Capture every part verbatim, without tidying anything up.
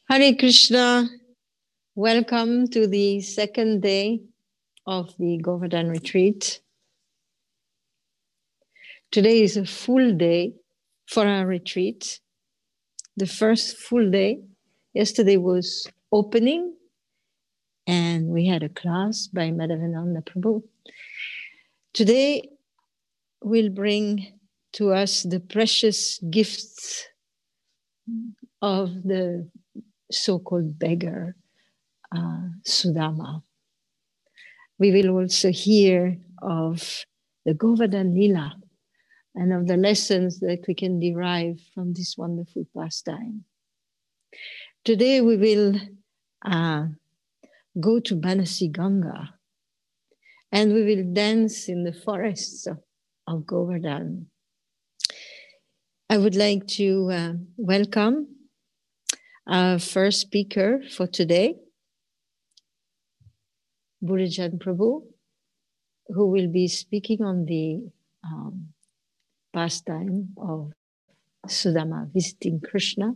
Hare Krishna, welcome to the second day of the Govardhan retreat. Today is a full day for our retreat. The first full day. Yesterday was opening and we had a class by Madhavananda Prabhu. Today we'll bring to us the precious gifts of the so-called beggar, uh, Sudama. We will also hear of the Govardhan Lila and of the lessons that we can derive from this wonderful pastime. Today we will uh, go to Banasi Ganga and we will dance in the forests of, of Govardhan. I would like to uh, welcome our first speaker for today, Burijan Prabhu, who will be speaking on the um, pastime of Sudama visiting Krishna.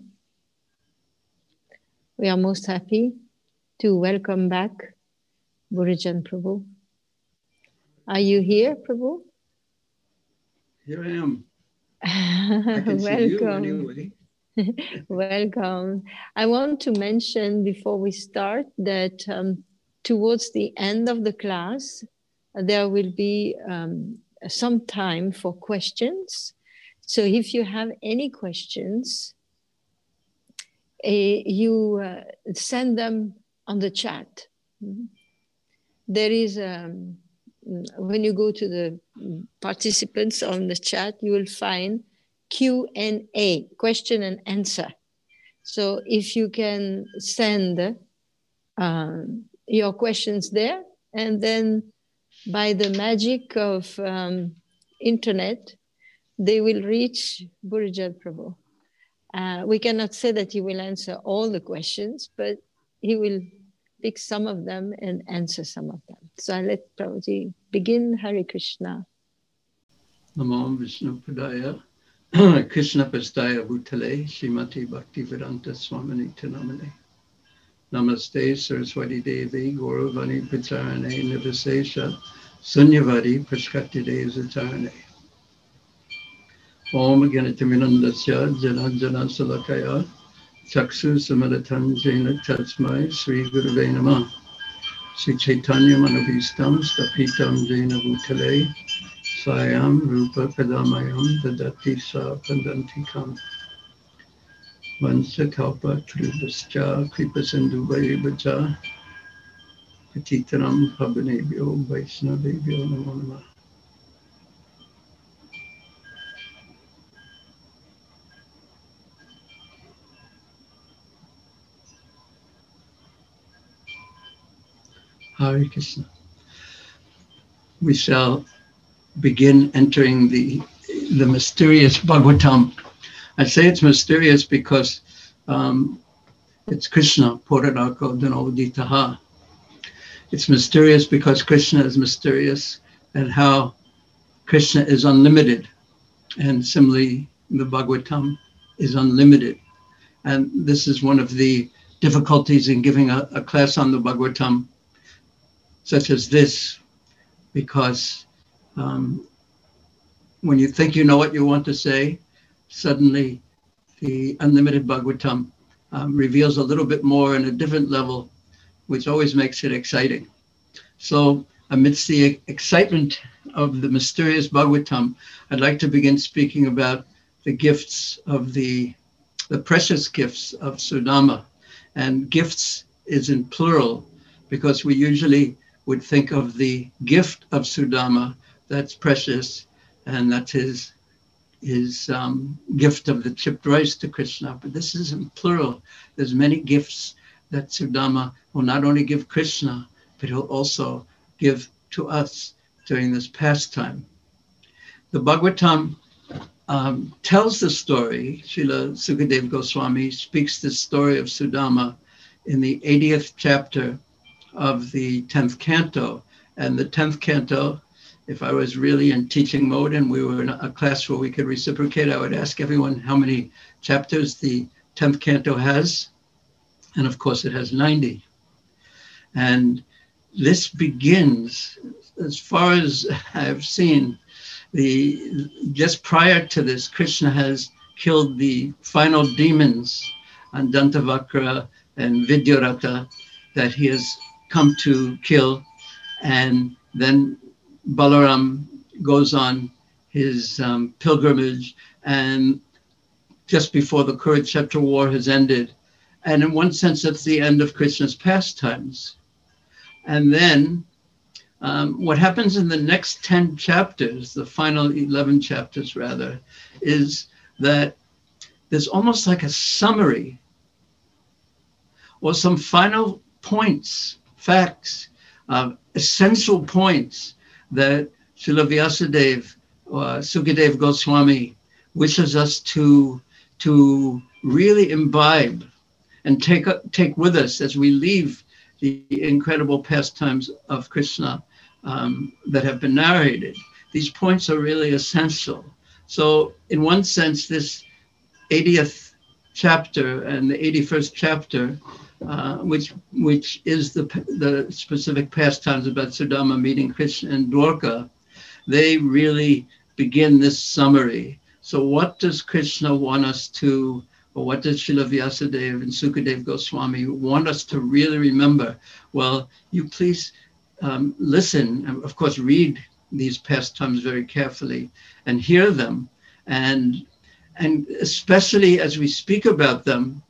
We are most happy to welcome back Burijan Prabhu. Are you here, Prabhu? Here I am. I can see you anyway. Welcome. I want to mention before we start that um, towards the end of the class, there will be um, some time for questions. So if you have any questions, uh, you uh, send them on the chat. There is, um, when you go to the participants on the chat, you will find Q and A, question and answer. So if you can send um, your questions there, and then by the magic of um, internet, they will reach Burijan Prabhu. Uh, we cannot say that he will answer all the questions, but he will pick some of them and answer some of them. So I let Prabhuji begin. Hare Krishna. Namo Vishnu Padaya, Krishna Pastaya Bhutale, Srimati Bhaktivedanta Swamini Tinamane. Namaste Saraswati Devi, Gauravani Pitarane, Nivasesha, Sunyavadi, Prashkatide Zatarane. Om Ganitaminandasya, Jana Jana Salakaya, Chaksu Samadatan Jena Tatsmai, Sri Guruve Namah. Sri Chaitanya Manabhistam, Stapitam Jena Bhutale, Sayam Rupa Padamayam, Dadati Sa Pandantikam. Vansa Kalpa Tribhascha, Kripa Sindhu Vaibhaja, Patitanam Pavanebhyo, Vaishnavebhyo Namo Namah. Hare Krishna. We shall begin entering the, the mysterious Bhagavatam. I say it's mysterious because um, it's Krishna, Puranako Dhanoditaha. It's mysterious because Krishna is mysterious and how Krishna is unlimited. And similarly, the Bhagavatam is unlimited. And this is one of the difficulties in giving a, a class on the Bhagavatam, such as this, because um, when you think you know what you want to say, suddenly the unlimited Bhagavatam um, reveals a little bit more in a different level, which always makes it exciting. So amidst the excitement of the mysterious Bhagavatam, I'd like to begin speaking about the gifts of the, the precious gifts of Sudama. And gifts is in plural because we usually would think of the gift of Sudama, that's precious, and that's his his um, gift of the chipped rice to Krishna. But this is in plural. There's many gifts that Sudama will not only give Krishna, but he'll also give to us during this pastime. The Bhagavatam um, tells the story. Srila Sukadeva Goswami speaks the story of Sudama in the eightieth chapter of the tenth canto. And the tenth canto, if I was really in teaching mode and we were in a class where we could reciprocate, I would ask everyone how many chapters the tenth canto has. And of course, it has ninety. And this begins, as far as I've seen, the just prior to this, Krishna has killed the final demons on Dantavakra and Vidyaratha that he has come to kill. And then Balaram goes on his um, pilgrimage, and just before the Kurukshetra war has ended. And in one sense, that's the end of Krishna's pastimes. And then um, what happens in the next ten chapters, the final eleven chapters rather, is that there's almost like a summary or some final points, facts, uh, essential points that Srila Vyasadeva or Sukadev Goswami wishes us to, to really imbibe and take, take with us as we leave the incredible pastimes of Krishna um, that have been narrated. These points are really essential. So in one sense, this eightieth chapter and the eighty-first chapter, uh, which which is the, the specific pastimes about Sudama meeting Krishna and Dwarka, they really begin this summary. So what does Krishna want us to, or what does Srila Vyasadeva and Sukadev Goswami want us to really remember? Well, you please um, listen, and of course read these pastimes very carefully and hear them. And, and especially as we speak about them,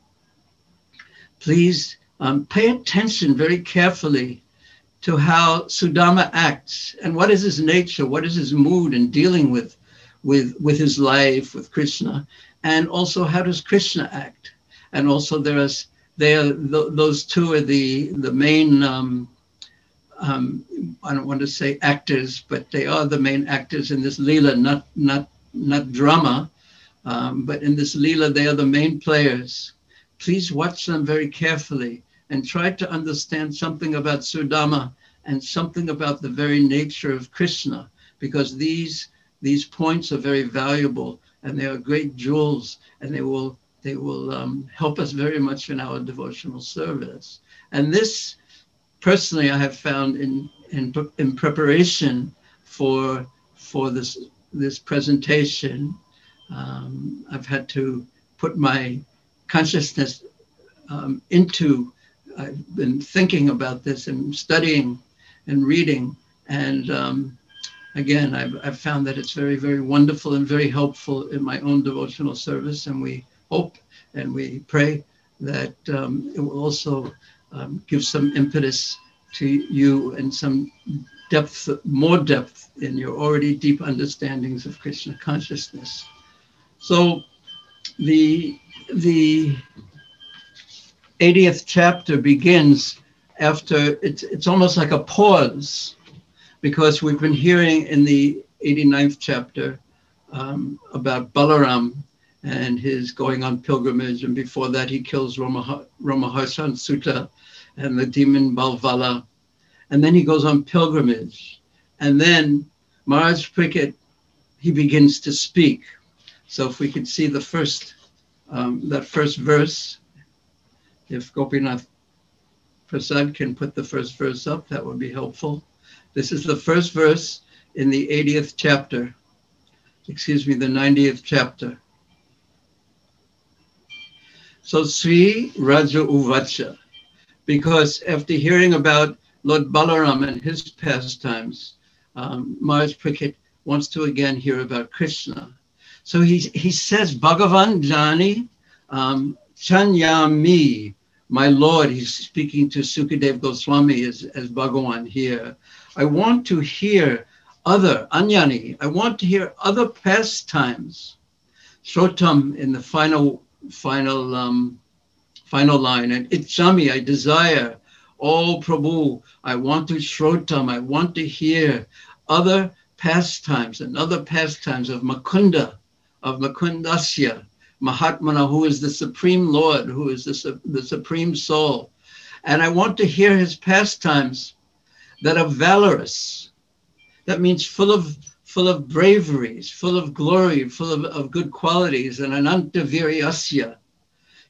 please um, pay attention very carefully to how Sudama acts and what is his nature, what is his mood in dealing with, with, with his life, with Krishna. And also, how does Krishna act? And also, there is they are th- those two are the the main. Um, um, I don't want to say actors, but they are the main actors in this Leela, not not not drama, um, but in this Leela, they are the main players. Please watch them very carefully and try to understand something about Sudama and something about the very nature of Krishna, because these these points are very valuable. And they are great jewels, and they will they will um, help us very much in our devotional service. And this, personally, I have found in in, in preparation for for this this presentation, um, I've had to put my consciousness um, into. I've been thinking about this and studying and reading, and. Um, Again, I've, I've found that it's very, very wonderful and very helpful in my own devotional service. And we hope and we pray that um, it will also um, give some impetus to you and some depth, more depth in your already deep understandings of Krishna consciousness. So the, the eightieth chapter begins after, it's, it's almost like a pause, because we've been hearing in the eighty-ninth chapter um, about Balaram and his going on pilgrimage. And before that, he kills Ramaha, Ramaharshan Sutta and the demon Balvala. And then he goes on pilgrimage. And then Maharaj Parikshit, he begins to speak. So if we could see the first, um, that first verse, if Gopinath Prasad can put the first verse up, that would be helpful. This is the first verse in the eightieth chapter, excuse me, the ninetieth chapter. So Sri Raja Uvacha, because after hearing about Lord Balaram and his pastimes, um, Maharaj Parikshit wants to again hear about Krishna. So he, he says, Bhagavan Jani um, Chanyami, my Lord, he's speaking to Sukadev Goswami as, as Bhagavan here. I want to hear other, Anyani, I want to hear other pastimes. Shrotam in the final, final, um, final line, and Ichami, I desire. Oh, Prabhu, I want to Shrotam, I want to hear other pastimes and other pastimes of Makunda, of Makundasya, Mahatmana, who is the Supreme Lord, who is the, the Supreme Soul. And I want to hear his pastimes that are valorous. That means full of full of braveries, full of glory, full of, of good qualities, and ananta viryasya.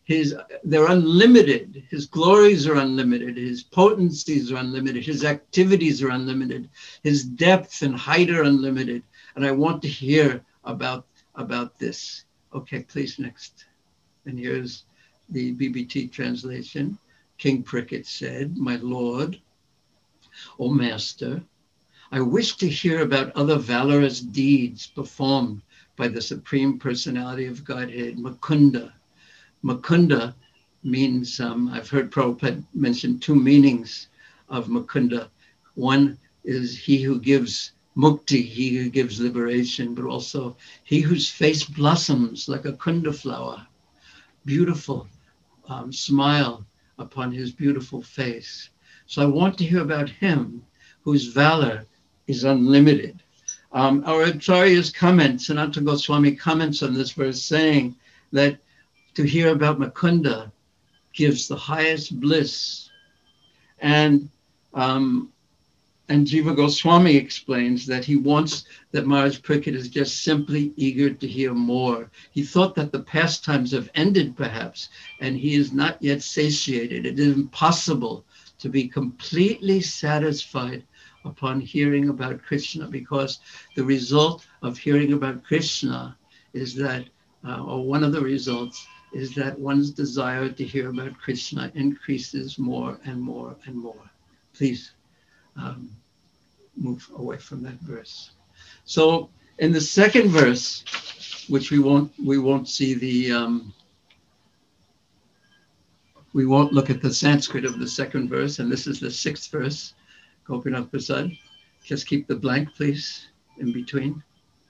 his, they're unlimited. His glories are unlimited. His potencies are unlimited. His activities are unlimited. His depth and height are unlimited. And I want to hear about, about this. Okay, please, next. And here's the B B T translation. King Prickett said, "My Lord, O Master, I wish to hear about other valorous deeds performed by the Supreme Personality of Godhead, Mukunda." Mukunda means, um, I've heard Prabhupada mention two meanings of Mukunda. One is he who gives mukti, he who gives liberation, but also he whose face blossoms like a kunda flower. Beautiful um, smile upon his beautiful face. So I want to hear about him whose valor is unlimited. Um, our Acharya's comments, Sanatana Goswami comments on this verse saying that to hear about Mukunda gives the highest bliss. And um, and Jiva Goswami explains that he wants, that Maharaj Prickett is just simply eager to hear more. He thought that the pastimes have ended perhaps, and he is not yet satiated. It is impossible to be completely satisfied upon hearing about Krishna, because the result of hearing about Krishna is that, uh, or one of the results is that one's desire to hear about Krishna increases more and more and more. Please um, move away from that verse. So in the second verse, which we won't we won't see the um, we won't look at the Sanskrit of the second verse, and this is the sixth verse. Gopinath Prasad, just keep the blank, please, in between.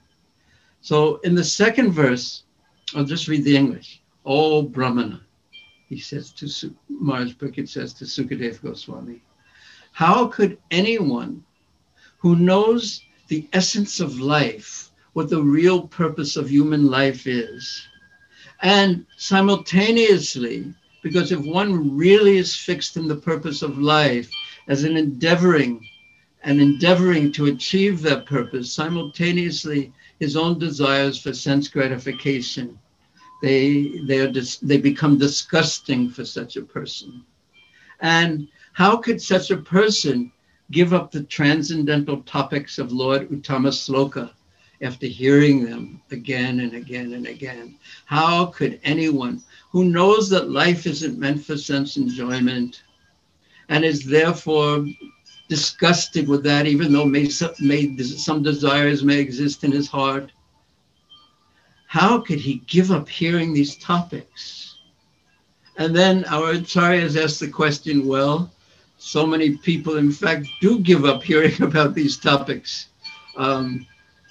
So in the second verse, I'll just read the English. "O Brahmana," he says to, Maharaj Prickett says to Sukadev Goswami, "how could anyone who knows the essence of life, what the real purpose of human life is, and simultaneously, because if one really is fixed in the purpose of life as an endeavoring and endeavoring to achieve that purpose, simultaneously his own desires for sense gratification, they they are dis, they become disgusting for such a person. And how could such a person give up the transcendental topics of Lord Uttama Sloka after hearing them again and again and again? How could anyone who knows that life isn't meant for sense enjoyment and is therefore disgusted with that, even though may, may, some desires may exist in his heart, how could he give up hearing these topics?" And then our acharyas asked the question, well, so many people, in fact, do give up hearing about these topics. Um,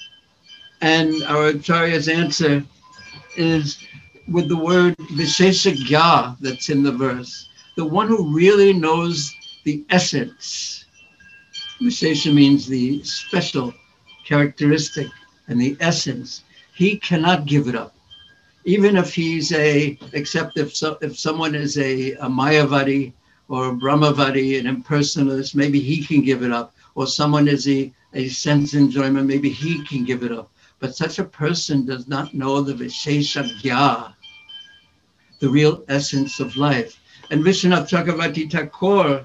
and our acharya's answer is with the word Visheshagya that's in the verse, the one who really knows the essence. Vishesha means the special characteristic and the essence. He cannot give it up. Even if he's a, except if so, if someone is a, a Mayavadi or a Brahmavadi, an impersonalist, maybe he can give it up. Or someone is a, a sense enjoyment, maybe he can give it up. But such a person does not know the Visheshagya, the real essence of life. And Vishwanath Chakravarti Thakur,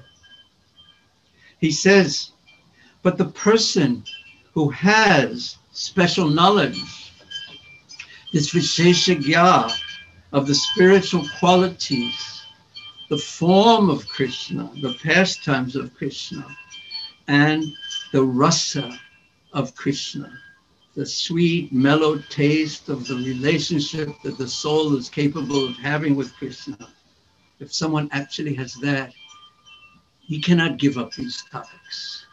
he says, but the person who has special knowledge, this Visheshagya of the spiritual qualities, the form of Krishna, the pastimes of Krishna, and the rasa of Krishna, the sweet, mellow taste of the relationship that the soul is capable of having with Krishna. If someone actually has that, he cannot give up these topics.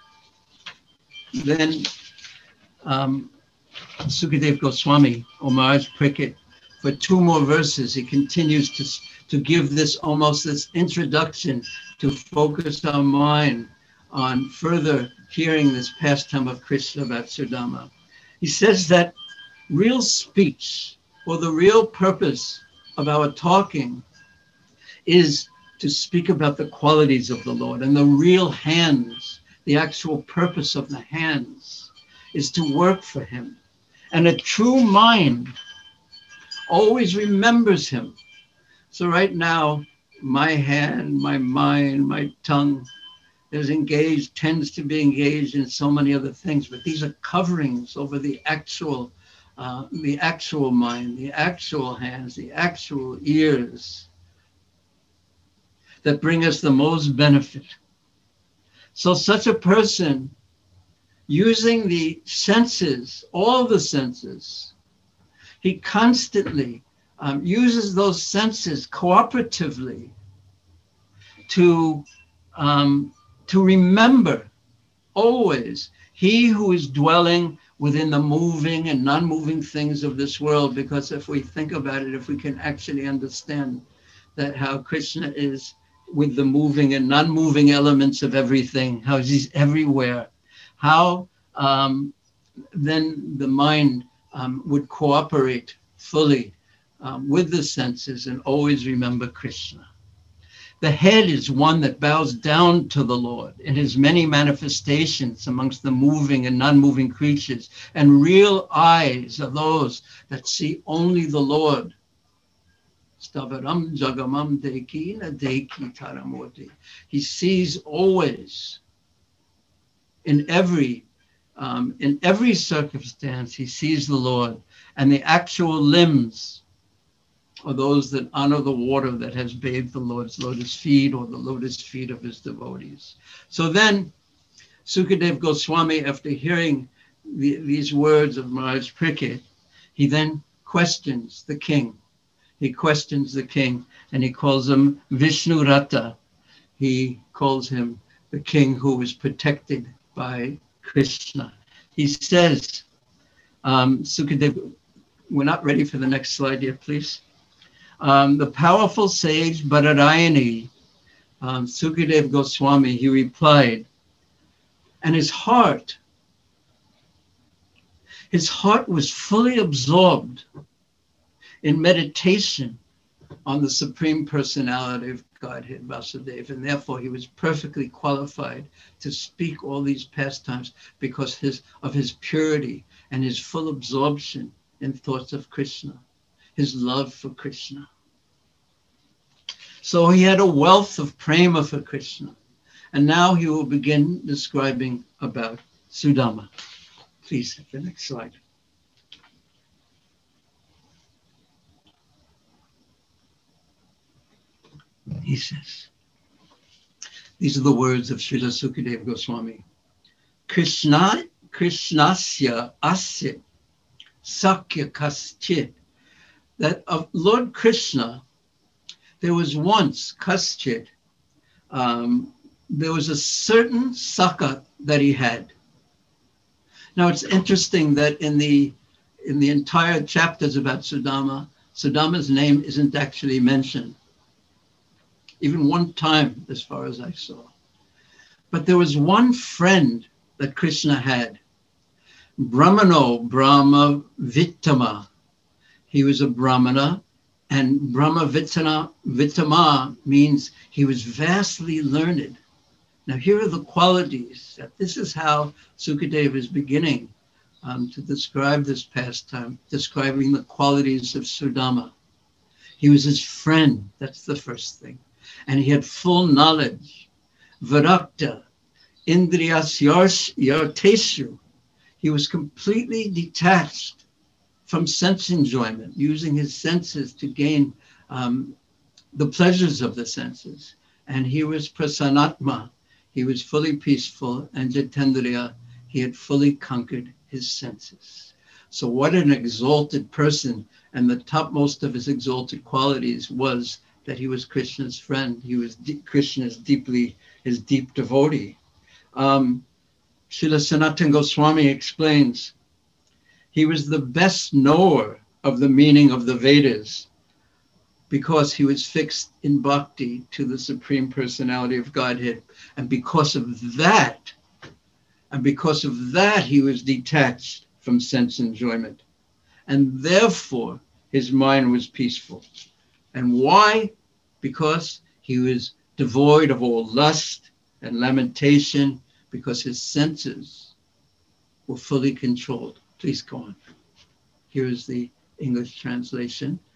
Then um, Sukadev Goswami, or Maharaj Prickett, for two more verses, he continues to, to give this almost this introduction to focus our mind on further hearing this pastime of Krishna about Sudama. He says that real speech, or the real purpose of our talking, is to speak about the qualities of the Lord. And the real hands, the actual purpose of the hands, is to work for him. And a true mind always remembers him. So right now, my hand, my mind, my tongue is engaged, tends to be engaged in so many other things, but these are coverings over the actual, uh, the actual mind, the actual hands, the actual ears that bring us the most benefit. So such a person using the senses, all the senses, he constantly um, uses those senses cooperatively to, um, to remember always he who is dwelling within the moving and non-moving things of this world. Because if we think about it, if we can actually understand that how Krishna is with the moving and non-moving elements of everything, how he's everywhere, how um, then the mind um, would cooperate fully um, with the senses and always remember Krishna. The head is one that bows down to the Lord in his many manifestations amongst the moving and non-moving creatures, and real eyes are those that see only the Lord. Stavaram jagamam deki na deki taramoti. He sees always, in every um, in every circumstance, he sees the Lord, and the actual limbs are those that honor the water that has bathed the Lord's lotus feet, or the lotus feet of his devotees. So then, Sukadev Goswami, after hearing the, these words of Maharaj Parikshit, he then questions the king. He questions the king, and he calls him Vishnu Rata. He calls him the king who is protected by Krishna. He says, um, Sukadev, we're not ready for the next slide here, please. Um, the powerful sage Badarayani, um, Sukadev Goswami, he replied, and his heart, his heart was fully absorbed in meditation on the Supreme Personality of Godhead, Vasudeva, and therefore he was perfectly qualified to speak all these pastimes because his, of his purity and his full absorption in thoughts of Krishna, his love for Krishna. So he had a wealth of prema for Krishna. And now he will begin describing about Sudama. Please, the next slide. He says, these are the words of Srila Sukadeva Goswami. Krishna, Krishnasya asya sakya kaschit. That of Lord Krishna, there was once kaschit, um, there was a certain sakha that he had. Now it's interesting that in the in the entire chapters about Sudama, Sudama's name isn't actually mentioned. Even one time, as far as I saw. But there was one friend that Krishna had, Brahmano Brahma Vittama. He was a Brahmana, and Brahma Vittama, Vittama means he was vastly learned. Now here are the qualities. That this is how Sukadeva is beginning um, to describe this pastime, describing the qualities of Sudama. He was his friend, that's the first thing. And he had full knowledge. Virakta, Indriyas Yarteshu. He was completely detached from sense enjoyment, using his senses to gain um, the pleasures of the senses. And he was prasanatma. He was fully peaceful, and Jitendriya, he had fully conquered his senses. So what an exalted person, and the topmost of his exalted qualities was that he was Krishna's friend. He was de- Krishna's deeply, his deep devotee. Um, Srila Sanatana Goswami explains, he was the best knower of the meaning of the Vedas because he was fixed in bhakti to the Supreme Personality of Godhead. And because of that, and because of that, he was detached from sense enjoyment. And therefore, his mind was peaceful. And why? Because he was devoid of all lust and lamentation, because his senses were fully controlled. Please go on. Here is the English translation.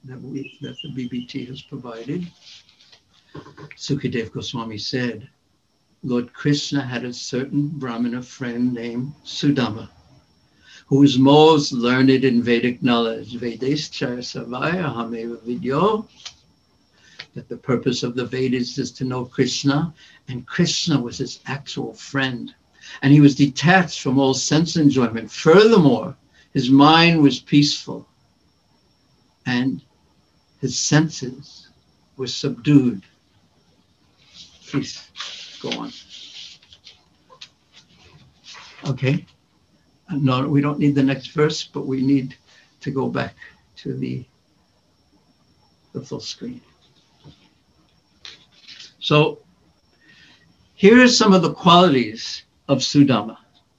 that, we, that the B B T has provided. Sukadev Goswami said, Lord Krishna had a certain Brahmana friend named Sudama, who was most learned in Vedic knowledge. Vedescha Savaya Hameva Vidyo, that the purpose of the Vedas is to know Krishna, and Krishna was his actual friend. And he was detached from all sense enjoyment. Furthermore, his mind was peaceful, and his senses were subdued. Please go on. Okay. No, we don't need the next verse, but we need to go back to the, the full screen. So here are some of the qualities of Sudama.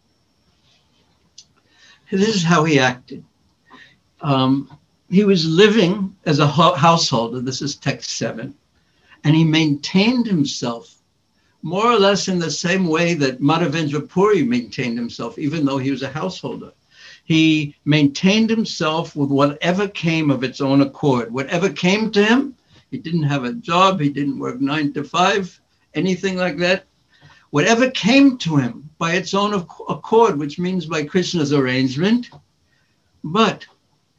This is how he acted. Um, he was living as a householder. This is text seven. And he maintained himself more or less in the same way that Madhavendra Puri maintained himself, even though he was a householder. He maintained himself with whatever came of its own accord. Whatever came to him, he didn't have a job, he didn't work nine to five, anything like that. Whatever came to him by its own accord, which means by Krishna's arrangement. But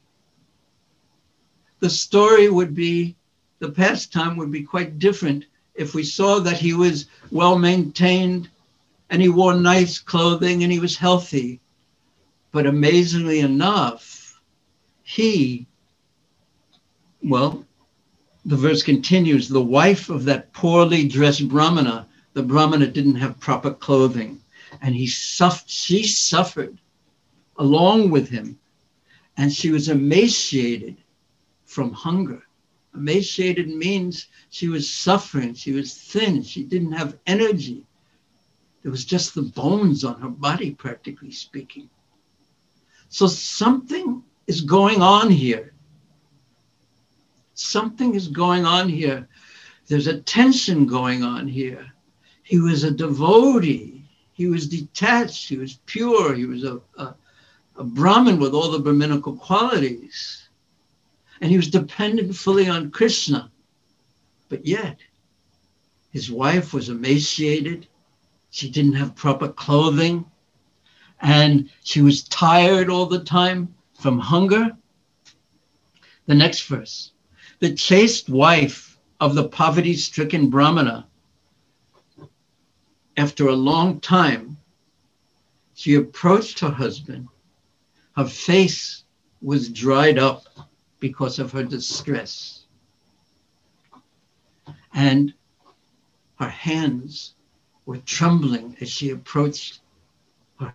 the story would be, the pastime would be quite different if we saw that he was well maintained and he wore nice clothing and he was healthy. But amazingly enough, he, well, the verse continues, the wife of that poorly dressed Brahmana, the Brahmana didn't have proper clothing, and he suffered, she suffered along with him, and she was emaciated from hunger. Emaciated means she was suffering, she was thin, she didn't have energy. There was just the bones on her body, practically speaking. So something is going on here. Something is going on here. There's a tension going on here. He was a devotee. He was detached. He was pure. He was a, a, a Brahmin with all the Brahminical qualities. And he was dependent fully on Krishna. But yet, his wife was emaciated. She didn't have proper clothing. And she was tired all the time from hunger. The next verse. The chaste wife of the poverty-stricken Brahmana, after a long time, she approached her husband. Her face was dried up because of her distress. And her hands were trembling as she approached her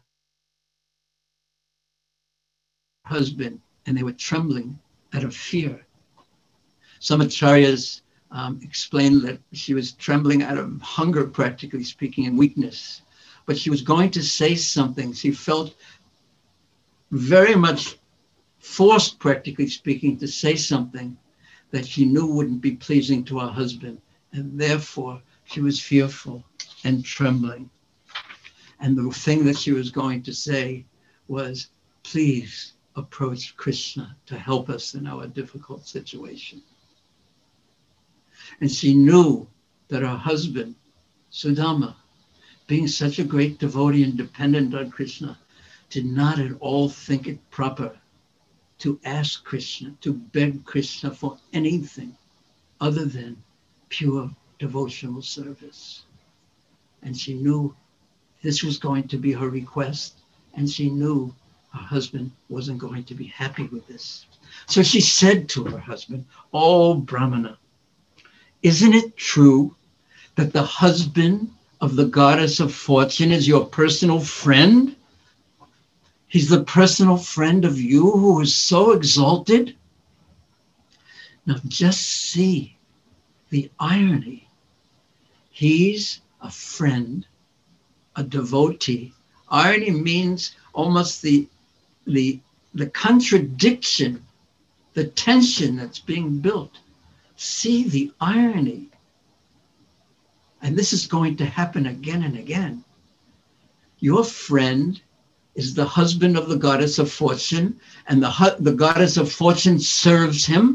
husband, and they were trembling out of fear. Some acharyas um, explained that she was trembling out of hunger, practically speaking, and weakness. But she was going to say something. She felt very much forced, practically speaking, to say something that she knew wouldn't be pleasing to her husband. And therefore, she was fearful and trembling. And the thing that she was going to say was, please approach Krishna to help us in our difficult situation. And she knew that her husband, Sudama, being such a great devotee and dependent on Krishna, did not at all think it proper to ask Krishna, to beg Krishna for anything other than pure devotional service. And she knew this was going to be her request, and she knew her husband wasn't going to be happy with this. So she said to her husband, "Oh, Brahmana, isn't it true that the husband of the goddess of fortune is your personal friend? He's the personal friend of you who is so exalted." Now just see the irony. He's a friend, a devotee. Irony means almost the, the, the contradiction, the tension that's being built. See the irony. And this is going to happen again and again. Your friend is the husband of the goddess of fortune, and the, the goddess of fortune serves him.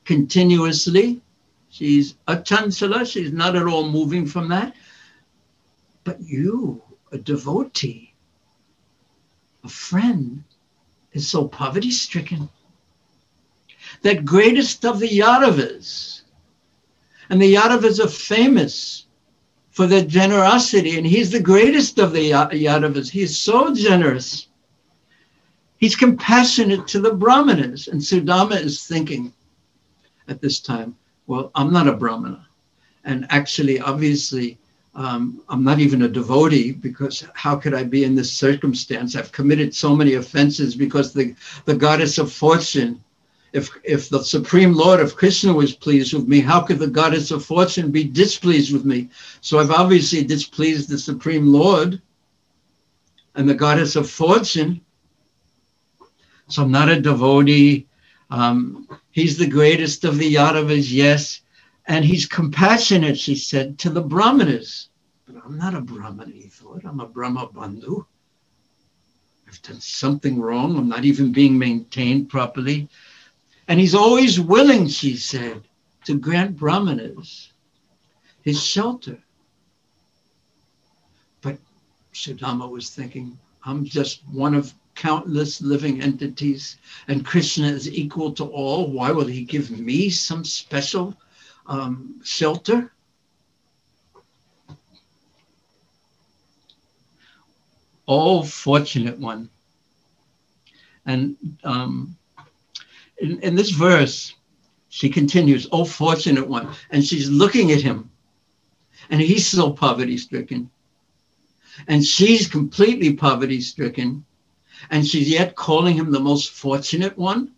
continuously. She's achanchala, she's not at all moving from that. But you, a devotee, a friend, is so poverty-stricken. That greatest of the Yadavas, and the Yadavas are famous for their generosity, and he's the greatest of the Yadavas. He's so generous. He's compassionate to the Brahmanas. And Sudama is thinking at this time, well, I'm not a Brahmana. And actually, obviously, um, I'm not even a devotee, because how could I be in this circumstance? I've committed so many offenses because the, the goddess of fortune, if, if the Supreme Lord of Krishna was pleased with me, how could the goddess of fortune be displeased with me? So I've obviously displeased the Supreme Lord and the goddess of fortune. So I'm not a devotee. Um, he's the greatest of the Yadavas, yes. And he's compassionate, she said, to the Brahmanas. But I'm not a Brahmana, he thought. I'm a Brahma Bandhu. I've done something wrong. I'm not even being maintained properly. And he's always willing, she said, to grant Brahmanas his shelter. But Sudama was thinking, I'm just one of countless living entities, and Krishna is equal to all. Why will he give me some special um, shelter? Oh, fortunate one. And um, in, in this verse, she continues, oh, fortunate one. And she's looking at him, and he's so poverty-stricken. And she's completely poverty-stricken. And she's yet calling him the most fortunate one.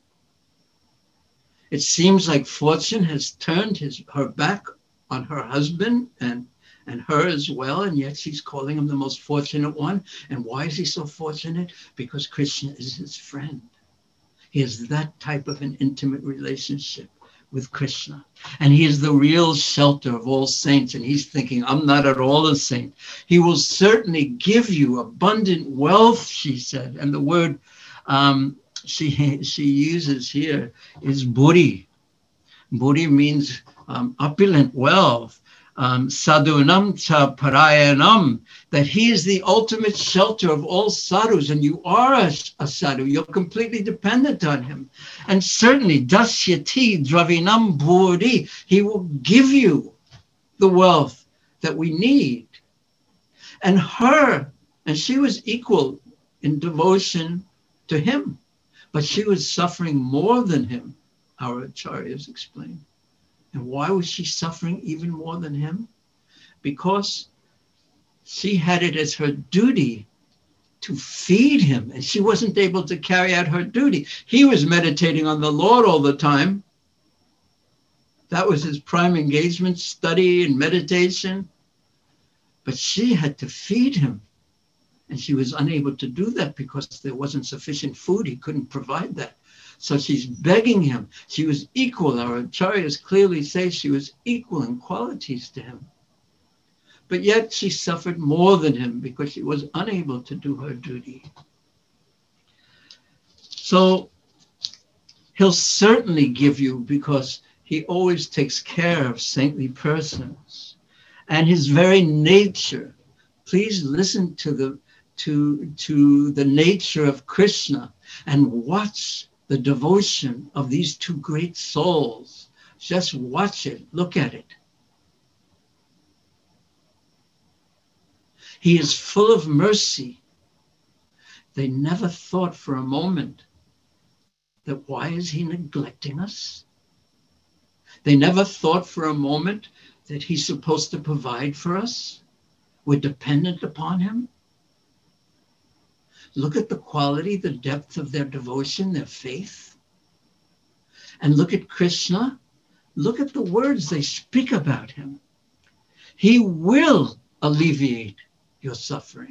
It seems like fortune has turned his her back on her husband and, and her as well, and yet she's calling him the most fortunate one. And why is he so fortunate? Because Krishna is his friend. He has that type of an intimate relationship with Krishna. And he is the real shelter of all saints. And he's thinking, I'm not at all a saint. He will certainly give you abundant wealth, she said. And the word um, she, she uses here is buddhi. Buddhi means um, opulent wealth. Um, sadhunam cha parayanam, that he is the ultimate shelter of all sadhus, and you are a, a sadhu. You're completely dependent on him. And certainly, dasyati dravinam buddhi, he will give you the wealth that we need. And her, and she was equal in devotion to him, but she was suffering more than him, our acharyas explain. And why was she suffering even more than him? Because she had it as her duty to feed him, and she wasn't able to carry out her duty. He was meditating on the Lord all the time. That was his prime engagement, study and meditation. But she had to feed him, and she was unable to do that because there wasn't sufficient food. He couldn't provide that. So she's begging him. She was equal. Our acharyas clearly say she was equal in qualities to him. But yet she suffered more than him because she was unable to do her duty. So he'll certainly give you, because he always takes care of saintly persons. And his very nature, please listen to the, to, to the nature of Krishna and watch the devotion of these two great souls. Just watch it, look at it. He is full of mercy. They never thought for a moment that why is he neglecting us? They never thought for a moment that he's supposed to provide for us. We're dependent upon him. Look at the quality, the depth of their devotion, their faith. And look at Krishna. Look at the words they speak about him. He will alleviate your suffering.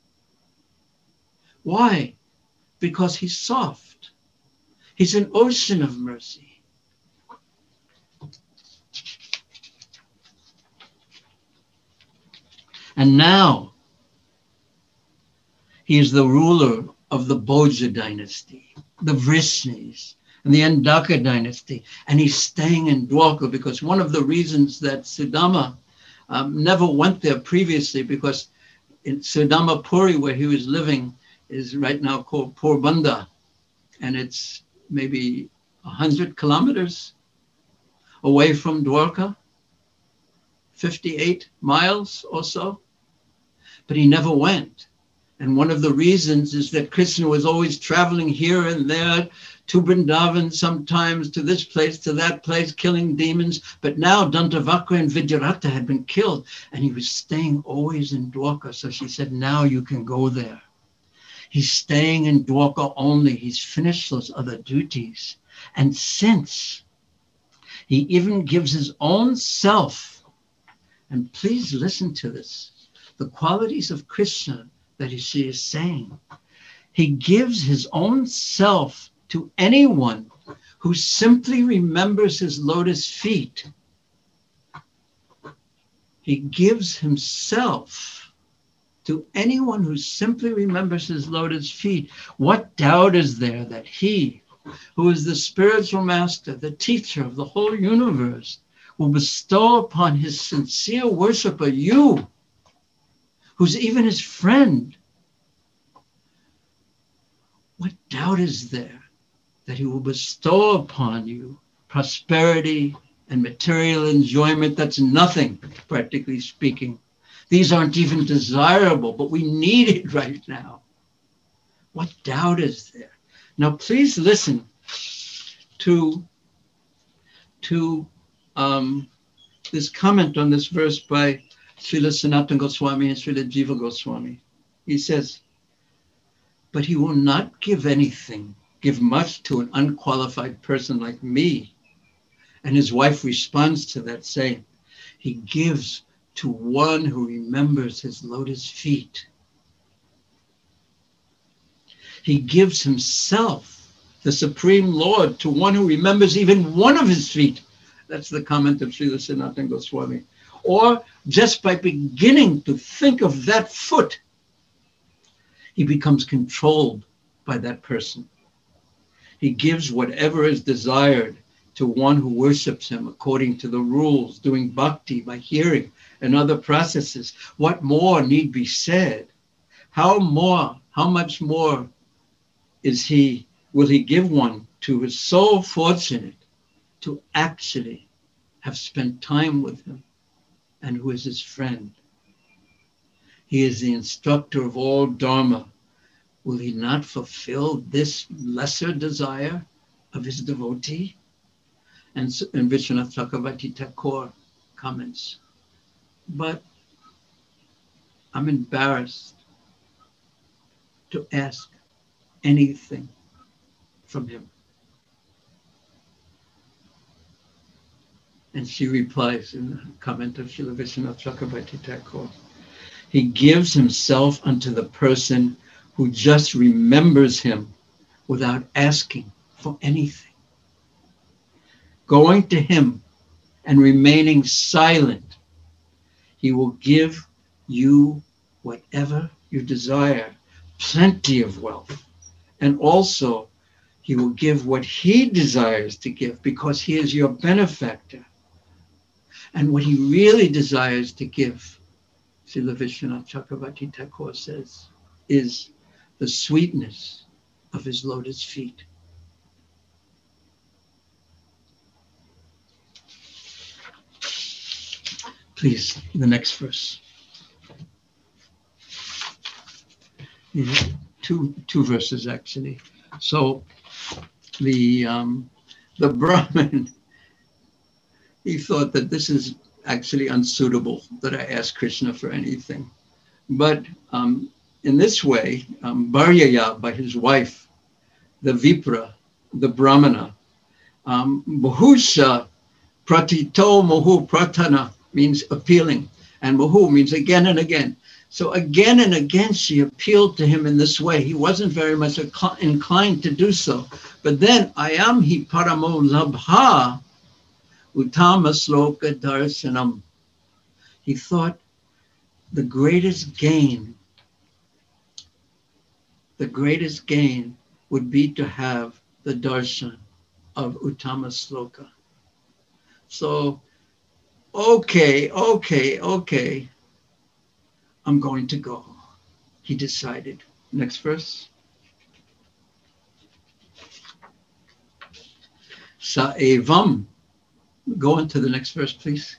Why? Because he's soft. He's an ocean of mercy. And now, he is the ruler of the Bhoja dynasty, the Vrishnis. in the Andaka dynasty. And he's staying in Dwarka because one of the reasons that Sudama um, never went there previously, because in Sudama Puri, where he was living, is right now called Porbanda. And it's maybe one hundred kilometers away from Dwarka, fifty-eight miles or so. But he never went. And one of the reasons is that Krishna was always traveling here and there to Vrindavan, sometimes to this place, to that place, killing demons. But now Dantavakra and Vidyarata had been killed, and he was staying always in Dwarka. So she said, now you can go there. He's staying in Dwarka only. He's finished those other duties. And since he even gives his own self, and please listen to this, the qualities of Krishna that she is saying, he gives his own self to anyone who simply remembers his lotus feet. He gives himself to anyone who simply remembers his lotus feet. What doubt is there that he, who is the spiritual master, the teacher of the whole universe, will bestow upon his sincere worshiper, you, who's even his friend? What doubt is there that he will bestow upon you prosperity and material enjoyment? That's nothing, practically speaking. These aren't even desirable, but we need it right now. What doubt is there? Now, please listen to, to um, this comment on this verse by Srila Sanatana Goswami and Srila Jiva Goswami. He says, but he will not give anything, give much to an unqualified person like me. And his wife responds to that saying, he gives to one who remembers his lotus feet. He gives himself, the Supreme Lord, to one who remembers even one of his feet. That's the comment of Srila Sanatana Goswami. Or just by beginning to think of that foot, he becomes controlled by that person. He gives whatever is desired to one who worships him according to the rules, doing bhakti by hearing and other processes. What more need be said? How more, how much more is he, will he give one who is so fortunate to actually have spent time with him and who is his friend? He is the instructor of all Dharma. Will he not fulfill this lesser desire of his devotee? And, and Vishwanath Chakravarti Thakur comments, but I'm embarrassed to ask anything from him. And she replies in the comment of Srila Vishwanath Chakravarti Thakur, he gives himself unto the person who just remembers him without asking for anything. Going to him and remaining silent, he will give you whatever you desire, plenty of wealth. And also, he will give what he desires to give because he is your benefactor. And what he really desires to give, Srila Vishwanath Chakravarti Thakur says, is the sweetness of his lotus feet. Please, the next verse. Two, two verses, actually. So the, um, the Brahmin, he thought that this is actually unsuitable, that I ask Krishna for anything. But um, in this way, um, Bharyaya, by his wife, the Vipra, the Brahmana, um, Bahusha Pratito Mohu Pratana means appealing, and Mohu means again and again. So again and again, she appealed to him in this way. He wasn't very much inclined to do so. But then, ayam hi paramo labha utama sloka darshanam. He thought the greatest gain, the greatest gain would be to have the darshan, of Uttama Sloka. So, okay, okay, okay, I'm going to go. He decided. Next verse. Saevam. Go on to the next verse, please.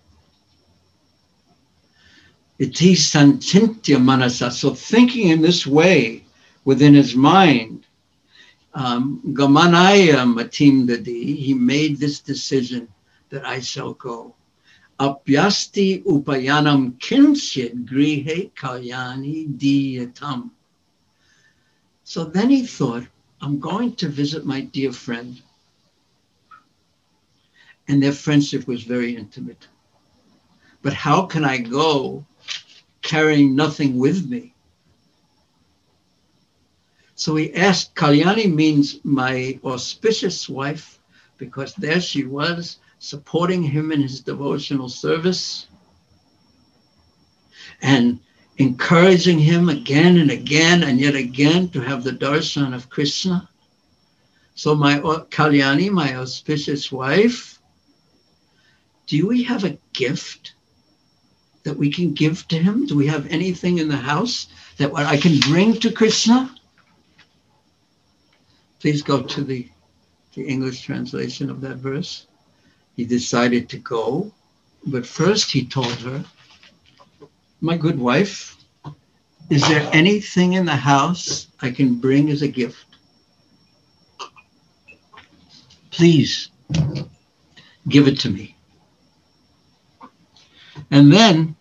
Iti sanchintya manasa. So thinking in this way within his mind, um, Gamanaya matim dadi, he made this decision that I shall go. Apyasti upayanam kinchit grihe kalyani diyatam. So then he thought, I'm going to visit my dear friend. And their friendship was very intimate. But how can I go carrying nothing with me? So he asked, Kalyani means my auspicious wife, because there she was, supporting him in his devotional service and encouraging him again and again and yet again to have the darshan of Krishna. So my Kalyani, my auspicious wife, do we have a gift that we can give to him? Do we have anything in the house that what I can bring to Krishna? Please go to the, the English translation of that verse. He decided to go, but first he told her, my good wife, is there anything in the house I can bring as a gift? Please give it to me. And then,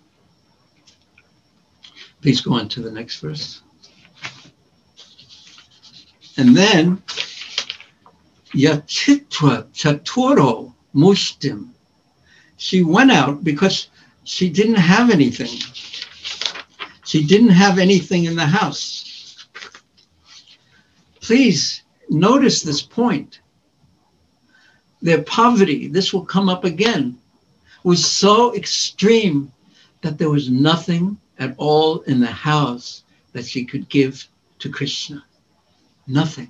please go on to the next verse. And then, Yachitwa Chaturo Mushtim. She went out because she didn't have anything. She didn't have anything in the house. Please notice this point. Their poverty, this will come up again, was so extreme that there was nothing at all in the house that she could give to Krishna. Nothing.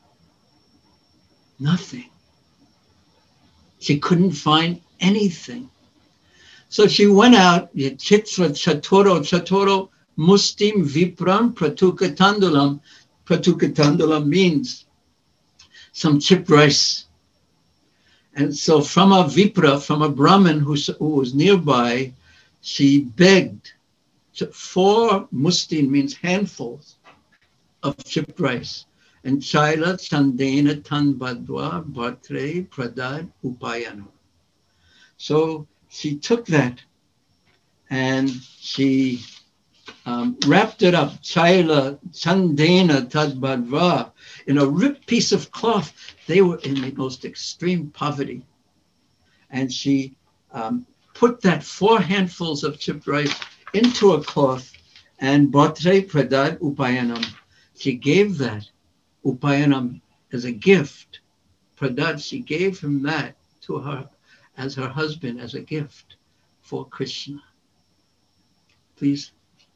Nothing. She couldn't find anything. So she went out, Chitra Chatoro Chatoro Mustim Vipram Pratukatandulam. Pratukatandulam means some chipped rice. And so from a Vipra, from a Brahmin who, who was nearby, she begged. Four mustin means handfuls of chipped rice. And Chaila Chandena Tanbadwa Bhatre Pradad Upayana. So she took that and she um, wrapped it up, Chaila Chandena Tadbadva, in a ripped piece of cloth. They were in the most extreme poverty. And she um, put that four handfuls of chipped rice into a cloth and Bhatre Pradad Upayanam. She gave that Upayanam as a gift. Pradad, she gave him that to her as her husband, as a gift for Krishna. Please.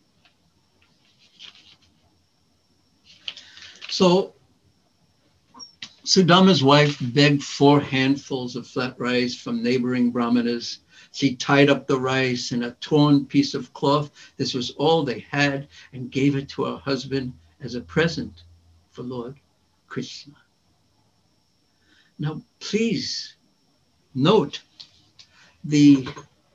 So Sudama's wife begged four handfuls of flat rice from neighboring brahmanas. She tied up the rice in a torn piece of cloth. This was all they had, and gave it to her husband as a present for Lord Krishna. Now, please note the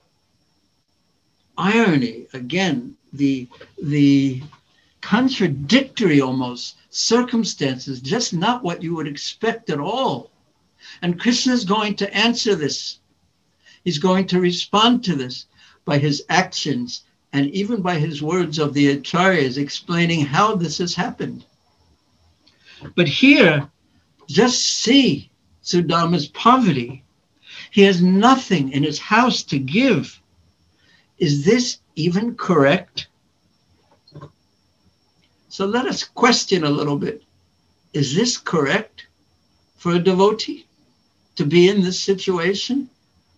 irony, again, the, the contradictory almost circumstances, just not what you would expect at all. And Krishna is going to answer this. He's going to respond to this by his actions and even by his words of the acharyas explaining how this has happened. But here, just see Sudama's poverty. He has nothing in his house to give. Is this even correct? So let us question a little bit. Is this correct for a devotee to be in this situation?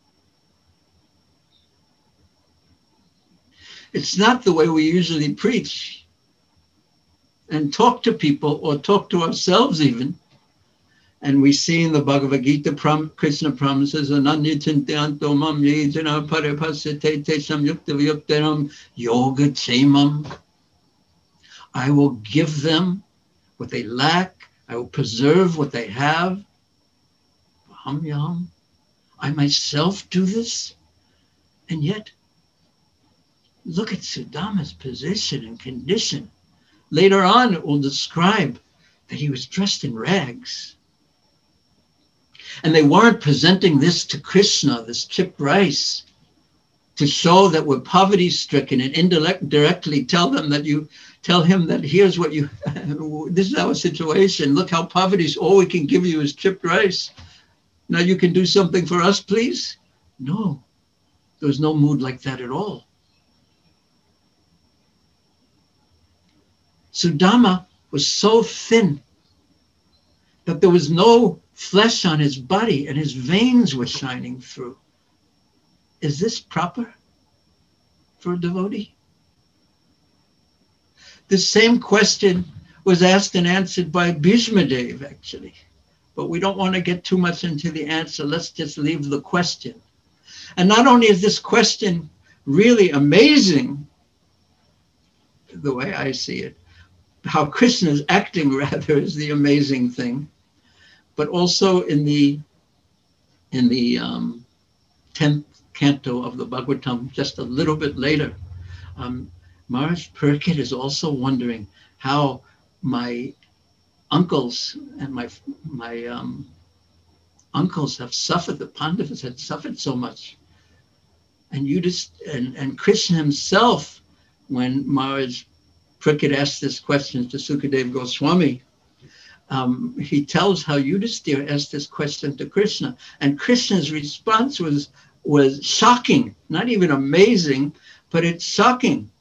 It's not the way we usually preach and talk to people or talk to ourselves even. And we see in the Bhagavad Gita, Pram, Krishna promises, Ananyachintanto mam yejana paripasate tesam yukta vyuktaram yoga chemam. I will give them what they lack. I will preserve what they have. Hum yam. I myself do this. And yet, look at Sudama's position and condition. Later on, it will describe that he was dressed in rags. And they weren't presenting this to Krishna, this chipped rice, to show that we're poverty stricken and indirectly tell them that you tell him that here's what you, this is our situation. Look how poverty is, all we can give you is chipped rice. Now you can do something for us, please? No, there was no mood like that at all. Sudama was so thin that there was no flesh on his body and his veins were shining through. Is this proper for a devotee? The same question was asked and answered by Bhishma Dev, actually. But we don't want to get too much into the answer. Let's just leave the question. And not only is this question really amazing, the way I see it, how Krishna is acting rather is the amazing thing, but also in the in the um, tenth canto of the Bhagavatam, just a little bit later, um, Maharaj Parikshit is also wondering how my uncles and my my um, uncles have suffered. The Pandavas had suffered so much, and you just and and Krishna himself, when Maharaj Parikshit asked this question to Sukadeva Goswami, um, he tells how Yudhisthira asked this question to Krishna, and Krishna's response was was shocking, not even amazing, but it's shocking.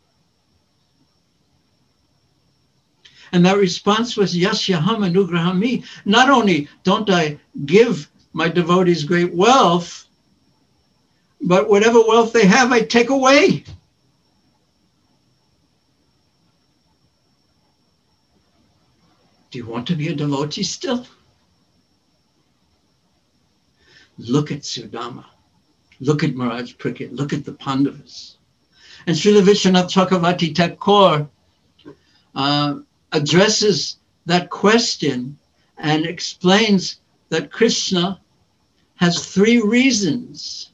And that response was, Yasyaham anugrahami. Not only don't I give my devotees great wealth, but whatever wealth they have, I take away. Do you want to be a devotee still? Look at Sudama. Look at Maharaj Parikshit. Look at the Pandavas. And Srila Vishwanath Chakravarti Thakur uh, addresses that question and explains that Krishna has three reasons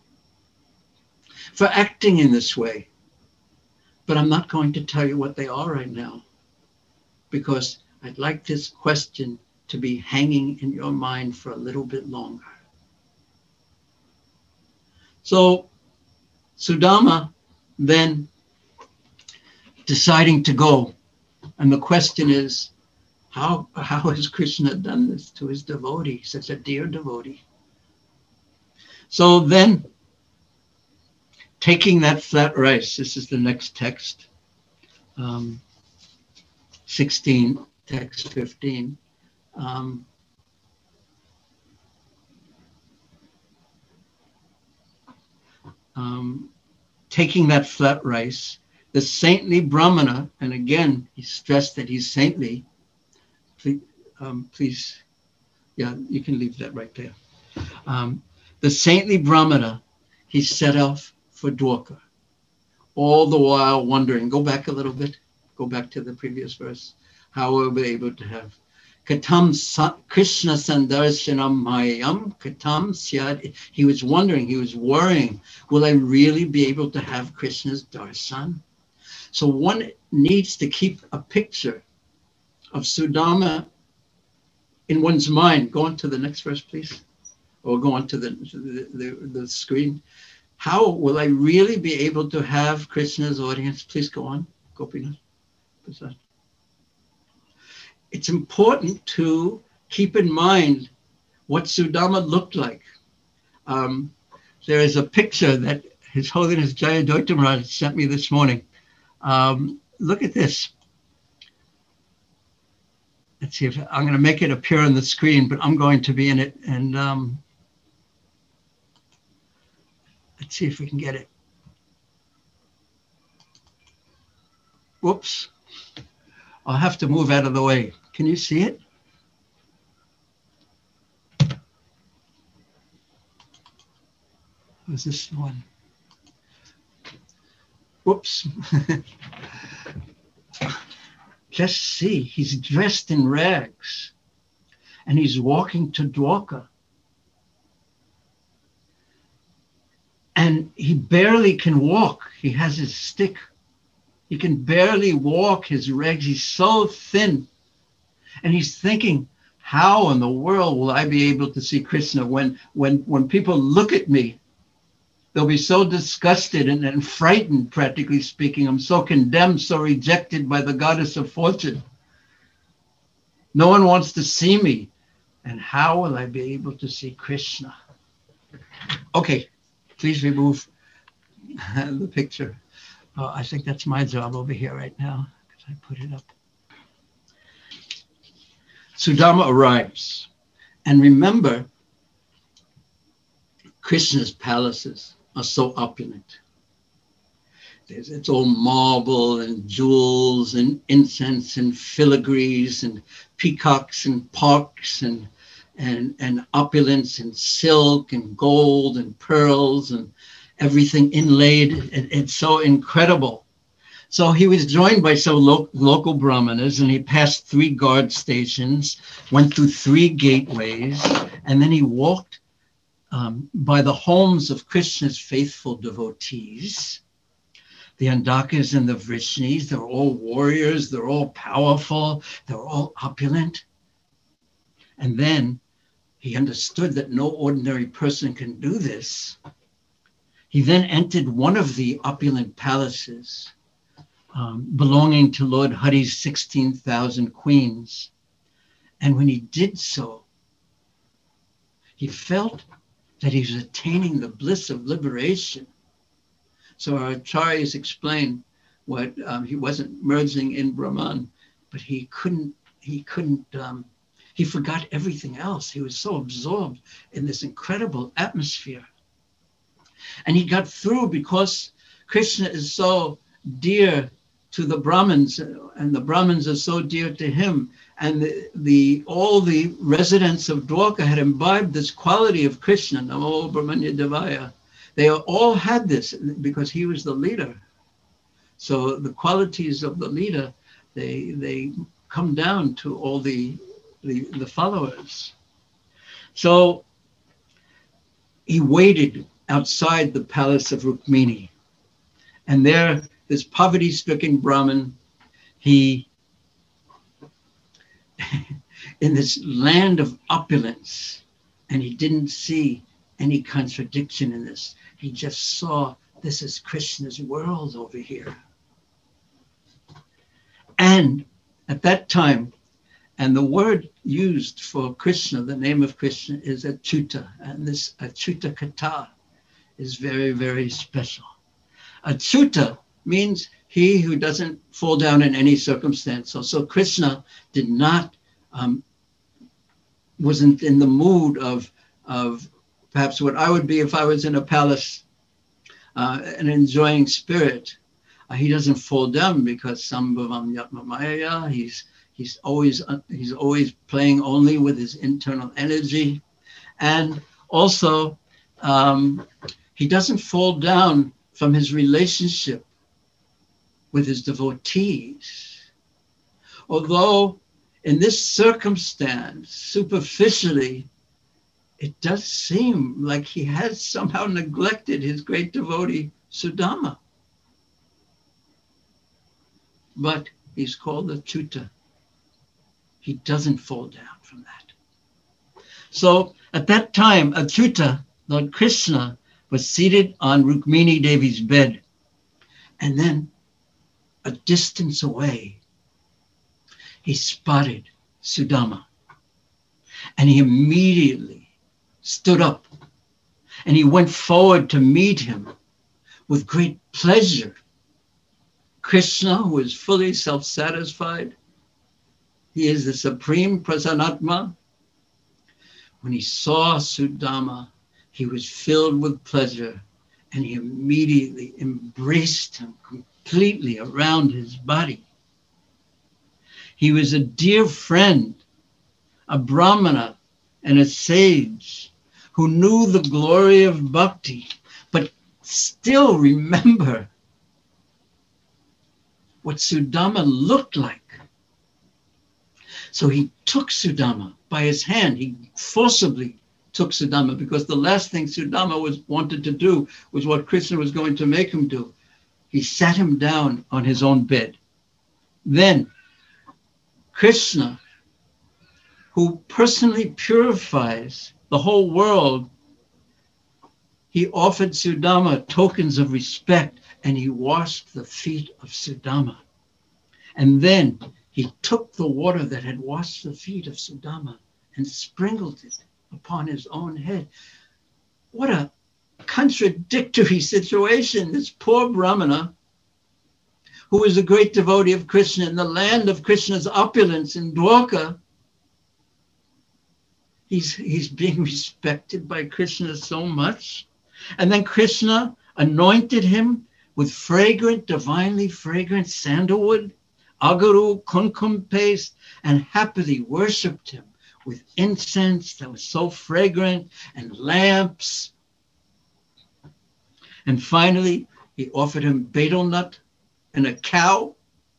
for acting in this way. But I'm not going to tell you what they are right now, because I'd like this question to be hanging in your mind for a little bit longer. So Sudama then deciding to go, and the question is, how, how has Krishna done this to his devotee, such a dear devotee? So then, taking that flat rice, this is the next text, um, sixteen, text fifteen. Um, um, taking that flat rice, the saintly Brahmana, and again, he stressed that he's saintly. Please, um, please, yeah, you can leave that right there. Um, the saintly Brahmana, he set off for Dwarka, all the while wondering, go back a little bit, go back to the previous verse. How were we able to have Katam Krishna Sandarshanam Mayam Katam Syad? He was wondering, he was worrying, will I really be able to have Krishna's darshan? So one needs to keep a picture of Sudama in one's mind. Go on to the next verse, please. Or go on to the, the, the, the screen. How will I really be able to have Krishna's audience? Please go on, Gopinath. It's important to keep in mind what Sudama looked like. Um, there is a picture that His Holiness Jayadvaita Maharaj sent me this morning. Um, look at this. Let's see if I'm going to make it appear on the screen, but I'm going to be in it. And um, let's see if we can get it. Whoops. I'll have to move out of the way. Can you see it? Was this the one? Whoops. Just see, he's dressed in rags and he's walking to Dwarka. And he barely can walk. He has his stick. He can barely walk his rags. He's so thin. And he's thinking, how in the world will I be able to see Krishna when, when, when people look at me? They'll be so disgusted and, and frightened, practically speaking. I'm so condemned, so rejected by the goddess of fortune. No one wants to see me. And how will I be able to see Krishna? Okay, please remove the picture. Uh, I think that's my job over here right now, because I put it up. Sudama arrives. And remember, Krishna's palaces are so opulent. There's, it's all marble and jewels and incense and filigrees and peacocks and parks and, and, and opulence and silk and gold and pearls and everything inlaid. It, it's so incredible. So he was joined by some lo- local brahmanas, and he passed three guard stations, went through three gateways, and then he walked um, by the homes of Krishna's faithful devotees. The Andakas and the Vrishnis, they're all warriors, they're all powerful, they're all opulent. And then he understood that no ordinary person can do this. He then entered one of the opulent palaces um, belonging to Lord Hari's sixteen thousand queens. And when he did so, he felt that he was attaining the bliss of liberation. So our acharyas explain what um, he wasn't merging in Brahman, but he couldn't, he couldn't, um, he forgot everything else. He was so absorbed in this incredible atmosphere. And he got through because Krishna is so dear to the Brahmins, and the Brahmins are so dear to him. And the, the all the residents of Dwarka had imbibed this quality of Krishna, Namo Brahmanya Devaya. They all had this because he was the leader. So the qualities of the leader, they they come down to all the, the, the followers. So he waited outside the palace of Rukmini. And there, this poverty-stricken Brahmin, he, in this land of opulence, and he didn't see any contradiction in this. He just saw this is Krishna's world over here. And at that time, and the word used for Krishna, the name of Krishna, is Achyuta. And this Achyuta Katha is very, very special. Achyuta means he who doesn't fall down in any circumstance. So, so Krishna did not, um, wasn't in the mood of, of perhaps what I would be if I was in a palace, uh, an enjoying spirit. Uh, he doesn't fall down because Sambhavam Yatma Maya. He's he's always uh, he's always playing only with his internal energy, and also um, he doesn't fall down from his relationship with his devotees. Although in this circumstance, superficially, it does seem like he has somehow neglected his great devotee, Sudama. But he's called Achyuta. He doesn't fall down from that. So at that time, Achyuta, Lord Krishna, was seated on Rukmini Devi's bed. And then a distance away, he spotted Sudama. And he immediately stood up and he went forward to meet him with great pleasure. Krishna, who is fully self-satisfied, he is the supreme Prasanatma. When he saw Sudama, he was filled with pleasure and he immediately embraced him completely around his body. He was a dear friend, a brahmana and a sage who knew the glory of bhakti, still remember what Sudama looked like. So he took Sudama by his hand. He forcibly took Sudama, because the last thing Sudama was wanted to do was what Krishna was going to make him do. He sat him down on his own bed. Then Krishna, who personally purifies the whole world, he offered Sudama tokens of respect, and he washed the feet of Sudama. And then he took the water that had washed the feet of Sudama and sprinkled it upon his own head. What a contradictory situation. This poor Brahmana, who was a great devotee of Krishna in the land of Krishna's opulence in Dwarka, he's, he's being respected by Krishna so much. And then Krishna anointed him with fragrant, divinely fragrant sandalwood, agaru, kumkum paste, and happily worshipped him with incense that was so fragrant and lamps. And finally, he offered him betel nut and a cow,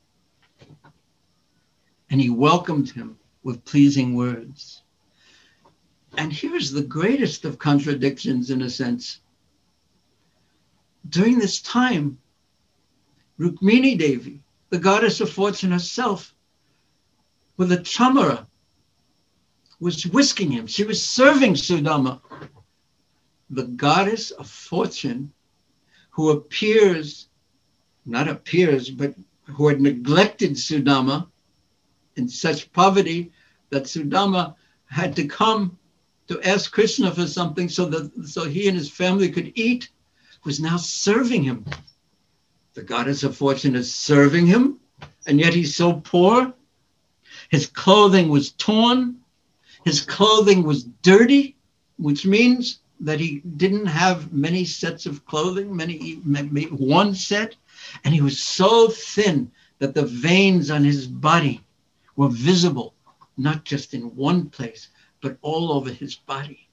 and he welcomed him with pleasing words. And here's the greatest of contradictions, in a sense. During this time, Rukmini Devi, the goddess of fortune herself, with a chamara, was whisking him. She was serving Sudama. The goddess of fortune, who appears, not appears, but who had neglected Sudama in such poverty that Sudama had to come to ask Krishna for something so that so he and his family could eat, was now serving him. The goddess of fortune is serving him, and yet he's so poor. His clothing was torn. His clothing was dirty, which means that he didn't have many sets of clothing, many, one set. And he was so thin that the veins on his body were visible, not just in one place, but all over his body.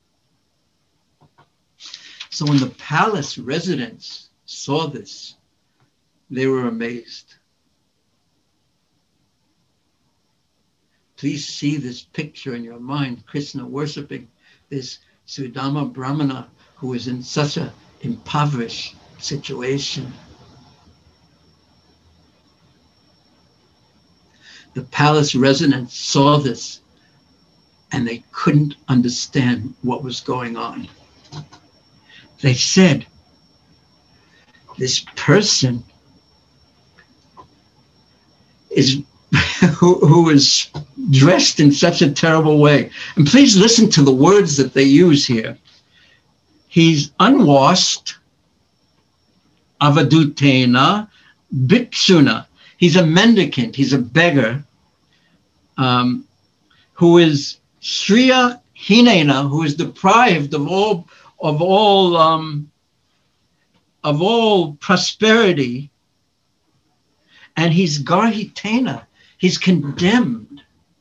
So when the palace residents saw this, they were amazed. Please see this picture in your mind, Krishna worshiping this Sudama Brahmana who is in such an impoverished situation. The palace residents saw this and they couldn't understand what was going on. They said, this person is who, who is dressed in such a terrible way. And please listen to the words that they use here. He's unwashed, avadutena, bhikshuna. He's a mendicant, he's a beggar, um, who is shriya hinena, who is deprived of all of all um, of all prosperity, and he's garhitena. He's condemned.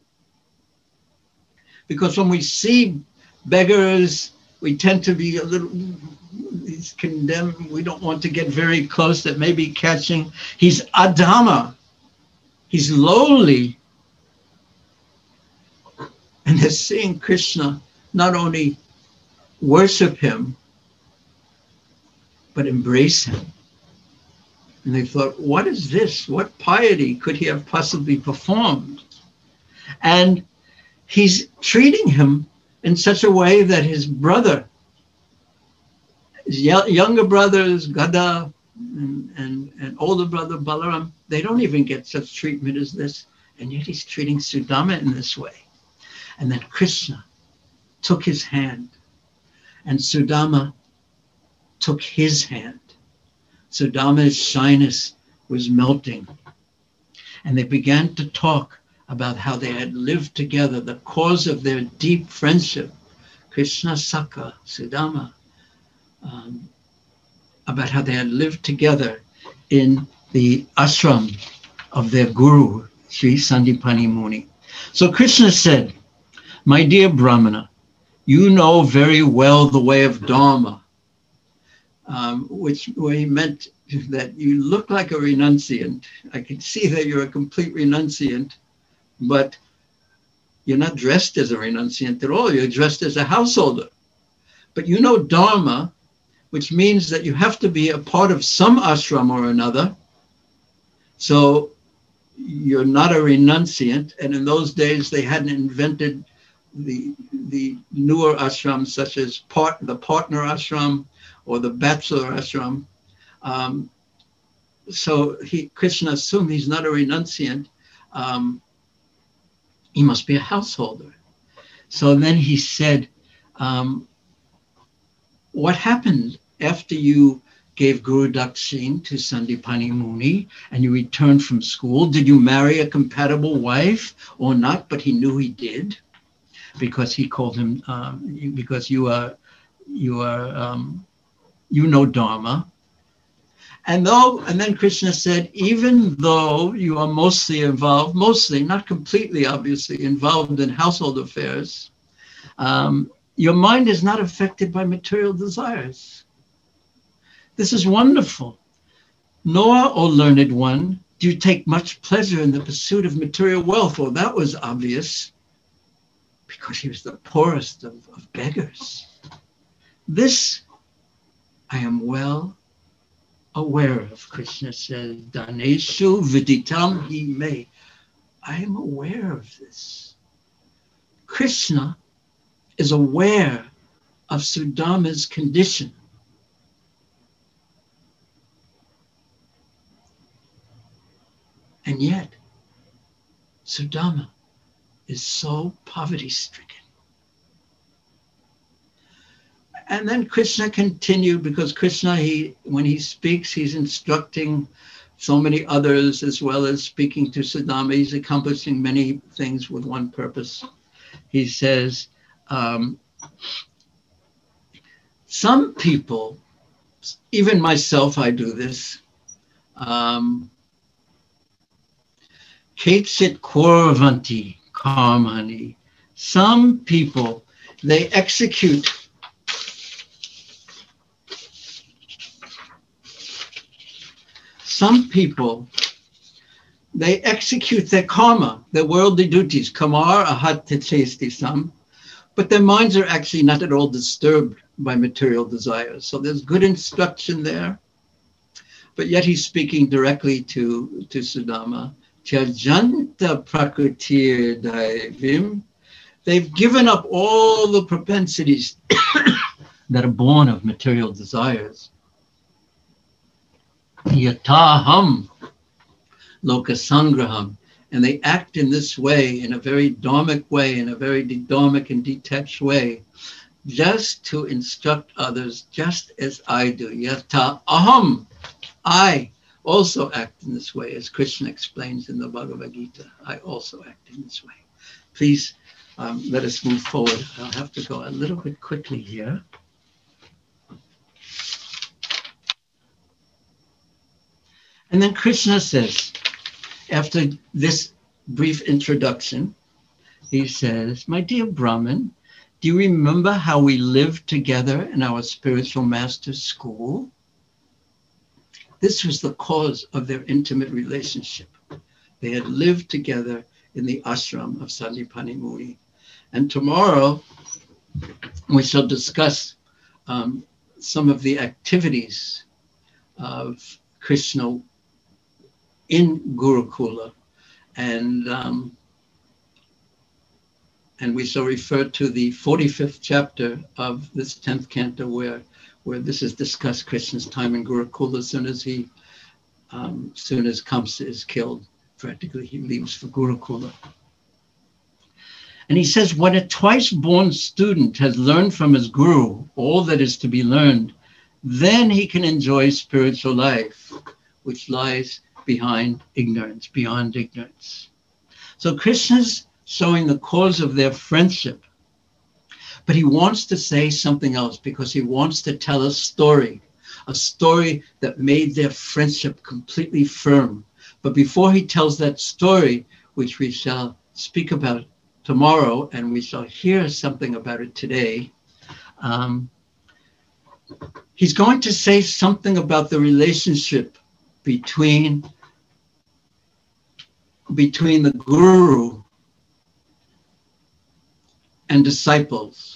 Because when we see beggars, we tend to be a little, he's condemned. We don't want to get very close, that may be catching. He's adama. He's lowly. And they're seeing Krishna not only worship him, but embrace him. And they thought, what is this? What piety could he have possibly performed? And he's treating him in such a way that his brother, his younger brothers, Gada, and, and, and older brother, Balaram, they don't even get such treatment as this. And yet he's treating Sudama in this way. And then Krishna took his hand, and Sudama took his hand. Sudama's shyness was melting. And they began to talk about how they had lived together, the cause of their deep friendship, Krishna, Sakha, Sudama, um, about how they had lived together in the ashram of their guru, Sri Sandipani Muni. So Krishna said, my dear Brahmana, you know very well the way of Dharma. um, which where he meant that you look like a renunciant. I can see that you're a complete renunciant, but you're not dressed as a renunciant at all. You're dressed as a householder. But you know Dharma, which means that you have to be a part of some ashram or another. So you're not a renunciant. And in those days, they hadn't invented the, the newer ashrams, such as part, the partner ashram or the bachelor ashram. Um, so he, Krishna assumed he's not a renunciant. Um, he must be a householder. So then he said, um, what happened after you gave Guru Dakshin to Sandipani Muni and you returned from school? Did you marry a compatible wife or not? But he knew he did, because he called him, um, because you are, you are, um, you know Dharma. And though, and then Krishna said, even though you are mostly involved, mostly, not completely, obviously, involved in household affairs, um, your mind is not affected by material desires. This is wonderful. Nor, O learned one, do you take much pleasure in the pursuit of material wealth. Well, that was obvious, because he was the poorest of, of beggars. This I am well aware of, Krishna says, Daneshu viditam hi me. I am aware of this. Krishna is aware of Sudama's condition. And yet, Sudama is so poverty-stricken. And then Krishna continued, because Krishna, he, when he speaks, he's instructing so many others, as well as speaking to Sudama. He's accomplishing many things with one purpose. He says, um, some people, even myself, I do this, um, Ketsit korvanti karmani. Some people, they execute Some people, they execute their karma, their worldly duties, kamar ahat tichesti sam, but their minds are actually not at all disturbed by material desires. So there's good instruction there, but yet he's speaking directly to, to Sudama. Tyajanta prakritir daivim. They've given up all the propensities that are born of material desires. Yataham lokasangraham. And they act in this way, in a very dharmic way, in a very dharmic and detached way, just to instruct others, just as I do. Yata aham. I also act in this way, as Krishna explains in the Bhagavad Gita. I also act in this way. Please um, let us move forward. I'll have to go a little bit quickly here. And then Krishna says, after this brief introduction, he says, my dear Brahman, do you remember how we lived together in our spiritual master's school? This was the cause of their intimate relationship. They had lived together in the ashram of Sandipani Muni. And tomorrow, we shall discuss um, some of the activities of Krishna in Gurukula. And, um, and we shall refer to the forty-fifth chapter of this tenth canto where, where this is discussed, Krishna's time in Gurukula. As soon as he, um, soon as Kamsa is killed, practically he leaves for Gurukula. And he says, when a twice-born student has learned from his guru all that is to be learned, then he can enjoy spiritual life, which lies behind ignorance, beyond ignorance. So Krishna's showing the cause of their friendship, but he wants to say something else, because he wants to tell a story, a story that made their friendship completely firm. But before he tells that story, which we shall speak about tomorrow, and we shall hear something about it today, um, he's going to say something about the relationship between, between the guru and disciples.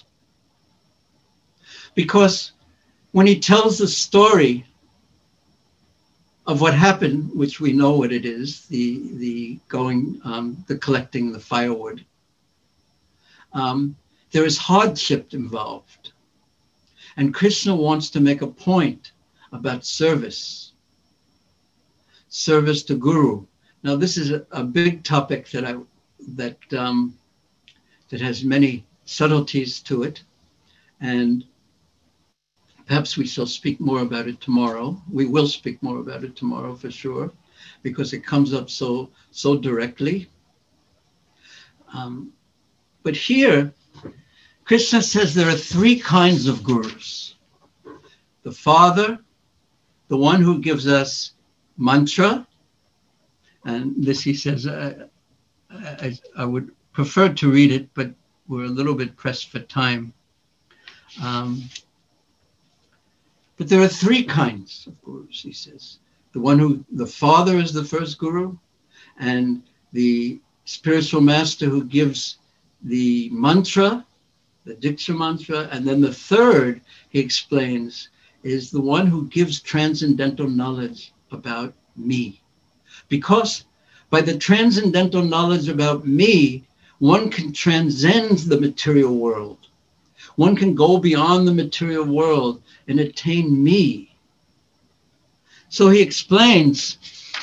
Because when he tells the story of what happened, which we know what it is, the, the going, um, the collecting the firewood, um, there is hardship involved. And Krishna wants to make a point about service, service to Guru. Now, this is a, a big topic that I that um, that has many subtleties to it, and perhaps we shall speak more about it tomorrow. We will speak more about it tomorrow for sure, because it comes up so so directly. Um, but here, Krishna says there are three kinds of gurus. The father, the one who gives us mantra, and this he says, uh, I, I would prefer to read it, but we're a little bit pressed for time. Um, but there are three kinds of gurus, he says. The one who, the father is the first guru, and the spiritual master who gives the mantra, the Diksha mantra, and then the third, he explains, is the one who gives transcendental knowledge about me. Because by the transcendental knowledge about me, one can transcend the material world. One can go beyond the material world and attain me. So he explains,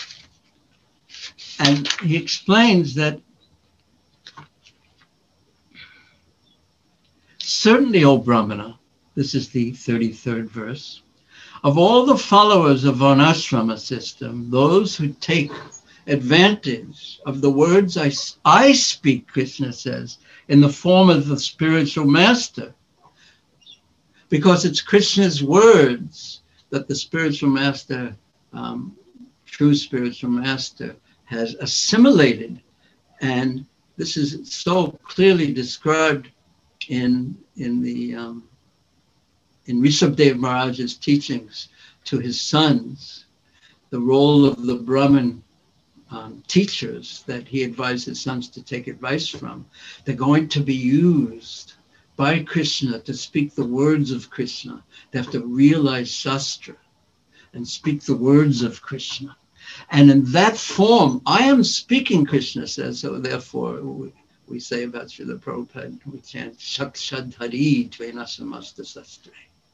and he explains that certainly, O Brahmana, this is the thirty-third verse, of all the followers of Varnashrama system, those who take advantage of the words I, I speak, Krishna says, in the form of the spiritual master, because it's Krishna's words that the spiritual master, um, true spiritual master, has assimilated. And this is so clearly described in in the um, in Rishabdev Maharaj's teachings to his sons, the role of the Brahmin um, teachers that he advised his sons to take advice from. They're going to be used by Krishna to speak the words of Krishna. They have to realize Shastra and speak the words of Krishna. And in that form, I am speaking, Krishna says, so therefore we, we say about Srila Prabhupada, we chant Shakshad Hari Tvena Samasta Sastre.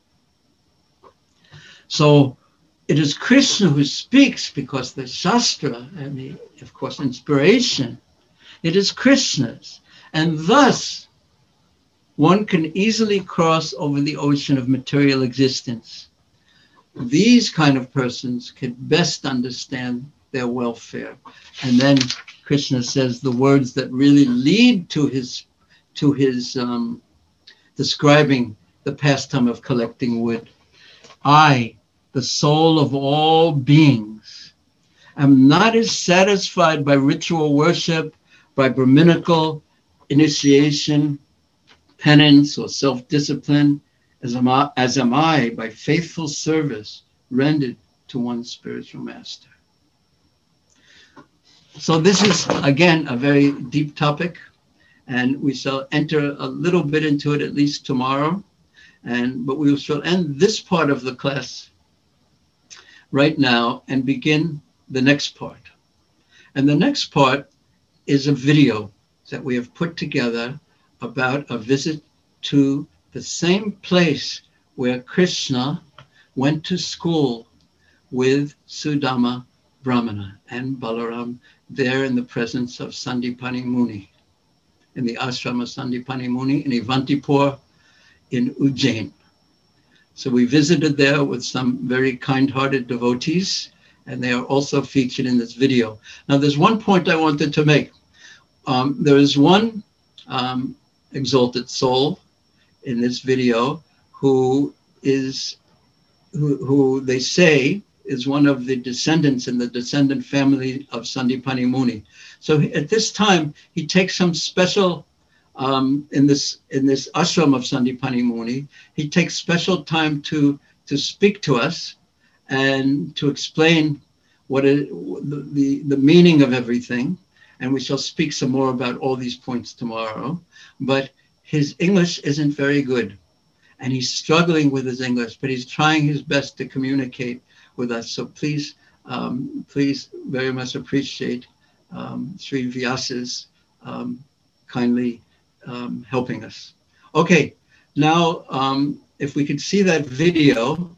So it is Krishna who speaks, because the Shastra and the, of course, inspiration, it is Krishna's. And thus, one can easily cross over the ocean of material existence. These kind of persons can best understand their welfare. And then Krishna says the words that really lead to his, to his um, describing the pastime of collecting wood. I, the soul of all beings, am not as satisfied by ritual worship, by Brahminical initiation, penance, or self-discipline, as am, I, as am I by faithful service rendered to one's spiritual master. So this is, again, a very deep topic, and we shall enter a little bit into it at least tomorrow, and but we shall end this part of the class right now and begin the next part. And the next part is a video that we have put together about a visit to the same place where Krishna went to school with Sudama Brahmana and Balaram, there in the presence of Sandipani Muni, in the ashram of Sandipani Muni in Ivantipur in Ujjain. So we visited there with some very kind-hearted devotees, and they are also featured in this video. Now, there's one point I wanted to make. Um, there is one um, exalted soul in this video who is, who, who they say is one of the descendants in the descendant family of Sandipani Muni. So at this time, he takes some special, um, in this in this ashram of Sandipani Muni, he takes special time to to speak to us and to explain what is the, the, the meaning of everything. And we shall speak some more about all these points tomorrow. But his English isn't very good. And he's struggling with his English, but he's trying his best to communicate with us. So please, um, please very much appreciate um, Sri Vyasa's um, kindly um, helping us. Okay, now um, if we could see that video.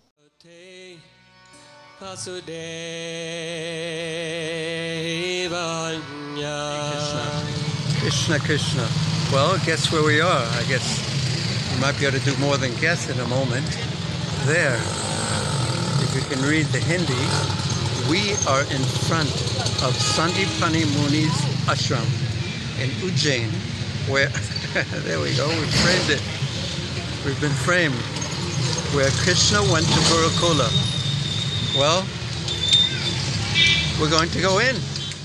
Krishna, Krishna. Well, guess where we are? I guess you might be able to do more than guess in a moment. There, if you can read the Hindi, we are in front of Sandipani Muni's ashram in Ujjain, where, there we go, we framed it. We've been framed, where Krishna went to Gurukula. Well, we're going to go in.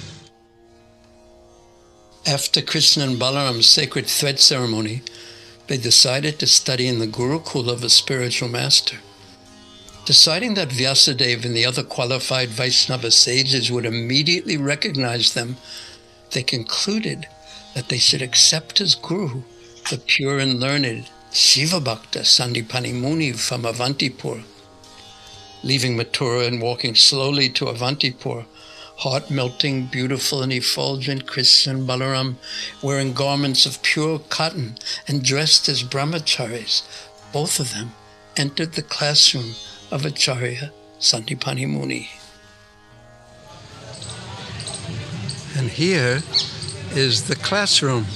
After Krishna and Balaram's sacred thread ceremony, they decided to study in the Gurukula of a spiritual master. Deciding that Vyasadeva and the other qualified Vaishnava sages would immediately recognize them, they concluded that they should accept as guru the pure and learned Shiva Bhakta Sandipani Muni from Avantipur. Leaving Mathura and walking slowly to Avantipur, heart-melting, beautiful and effulgent Krishna and Balaram, wearing garments of pure cotton and dressed as brahmacharis, both of them entered the classroom of Acharya Sandipani Muni. And here is the classroom.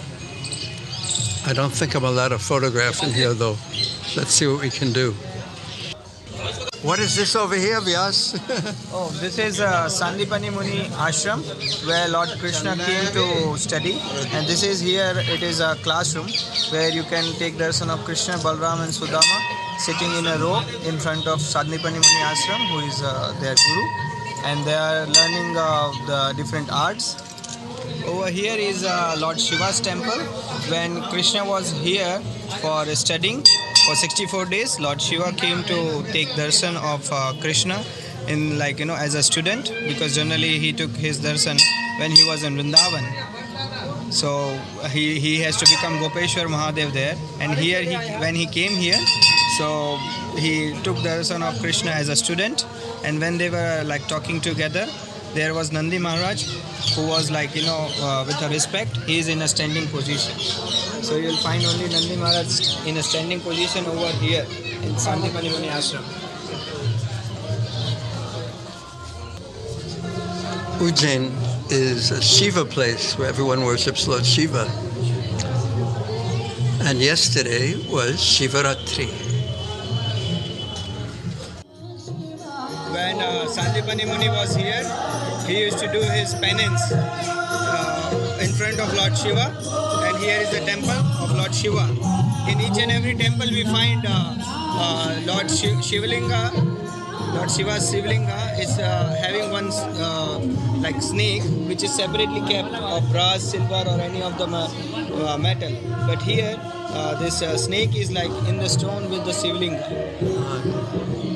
I don't think I'm allowed to photograph in here though. Let's see what we can do. What is this over here, Vyas? Oh, this is uh, Sandipani Muni Ashram, where Lord Krishna came to study. And this is here, it is a classroom where you can take darshan of Krishna, Balram and Sudama sitting in a row in front of Sandipani Muni Ashram, who is uh, their guru. And they are learning uh, the different arts. Over here is uh, Lord Shiva's temple. When Krishna was here for studying, for sixty-four days, Lord Shiva came to take darshan of uh, Krishna in like, you know, as a student, because generally he took his darshan when he was in Vrindavan. So he, he has to become Gopeshwar Mahadev there. And here, he when he came here, so he took darshan of Krishna as a student. And when they were like talking together, there was Nandi Maharaj, who was like, you know, uh, with a respect, he is in a standing position. So you will find only Nandi Maharaj in a standing position over here in Sandipani Muni Ashram. Ujjain is a Shiva place where everyone worships Lord Shiva. And yesterday was Shivaratri. When uh, Sandipani Muni was here, he used to do his penance uh, in front of Lord Shiva. And here is the temple of Lord Shiva. In each and every temple we find uh, uh, Lord Shiv- Shivalinga, Lord Shiva's Shivalinga is uh, having one uh, like snake which is separately kept of brass, silver or any of the ma- uh, metal. But here uh, this uh, snake is like in the stone with the Shivalinga.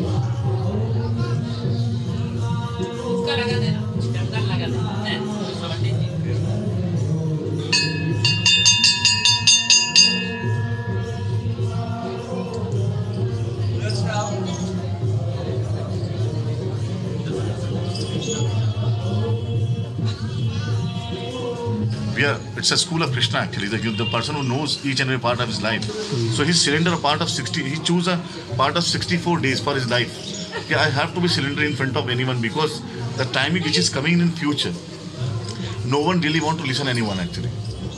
We are, it's a school of Krishna actually, the, the person who knows each and every part of his life. So he surrender a part of sixty, he choose a part of sixty-four days for his life. Yeah, I have to be surrender in front of anyone because the timing which is coming in future, no one really want to listen to anyone actually.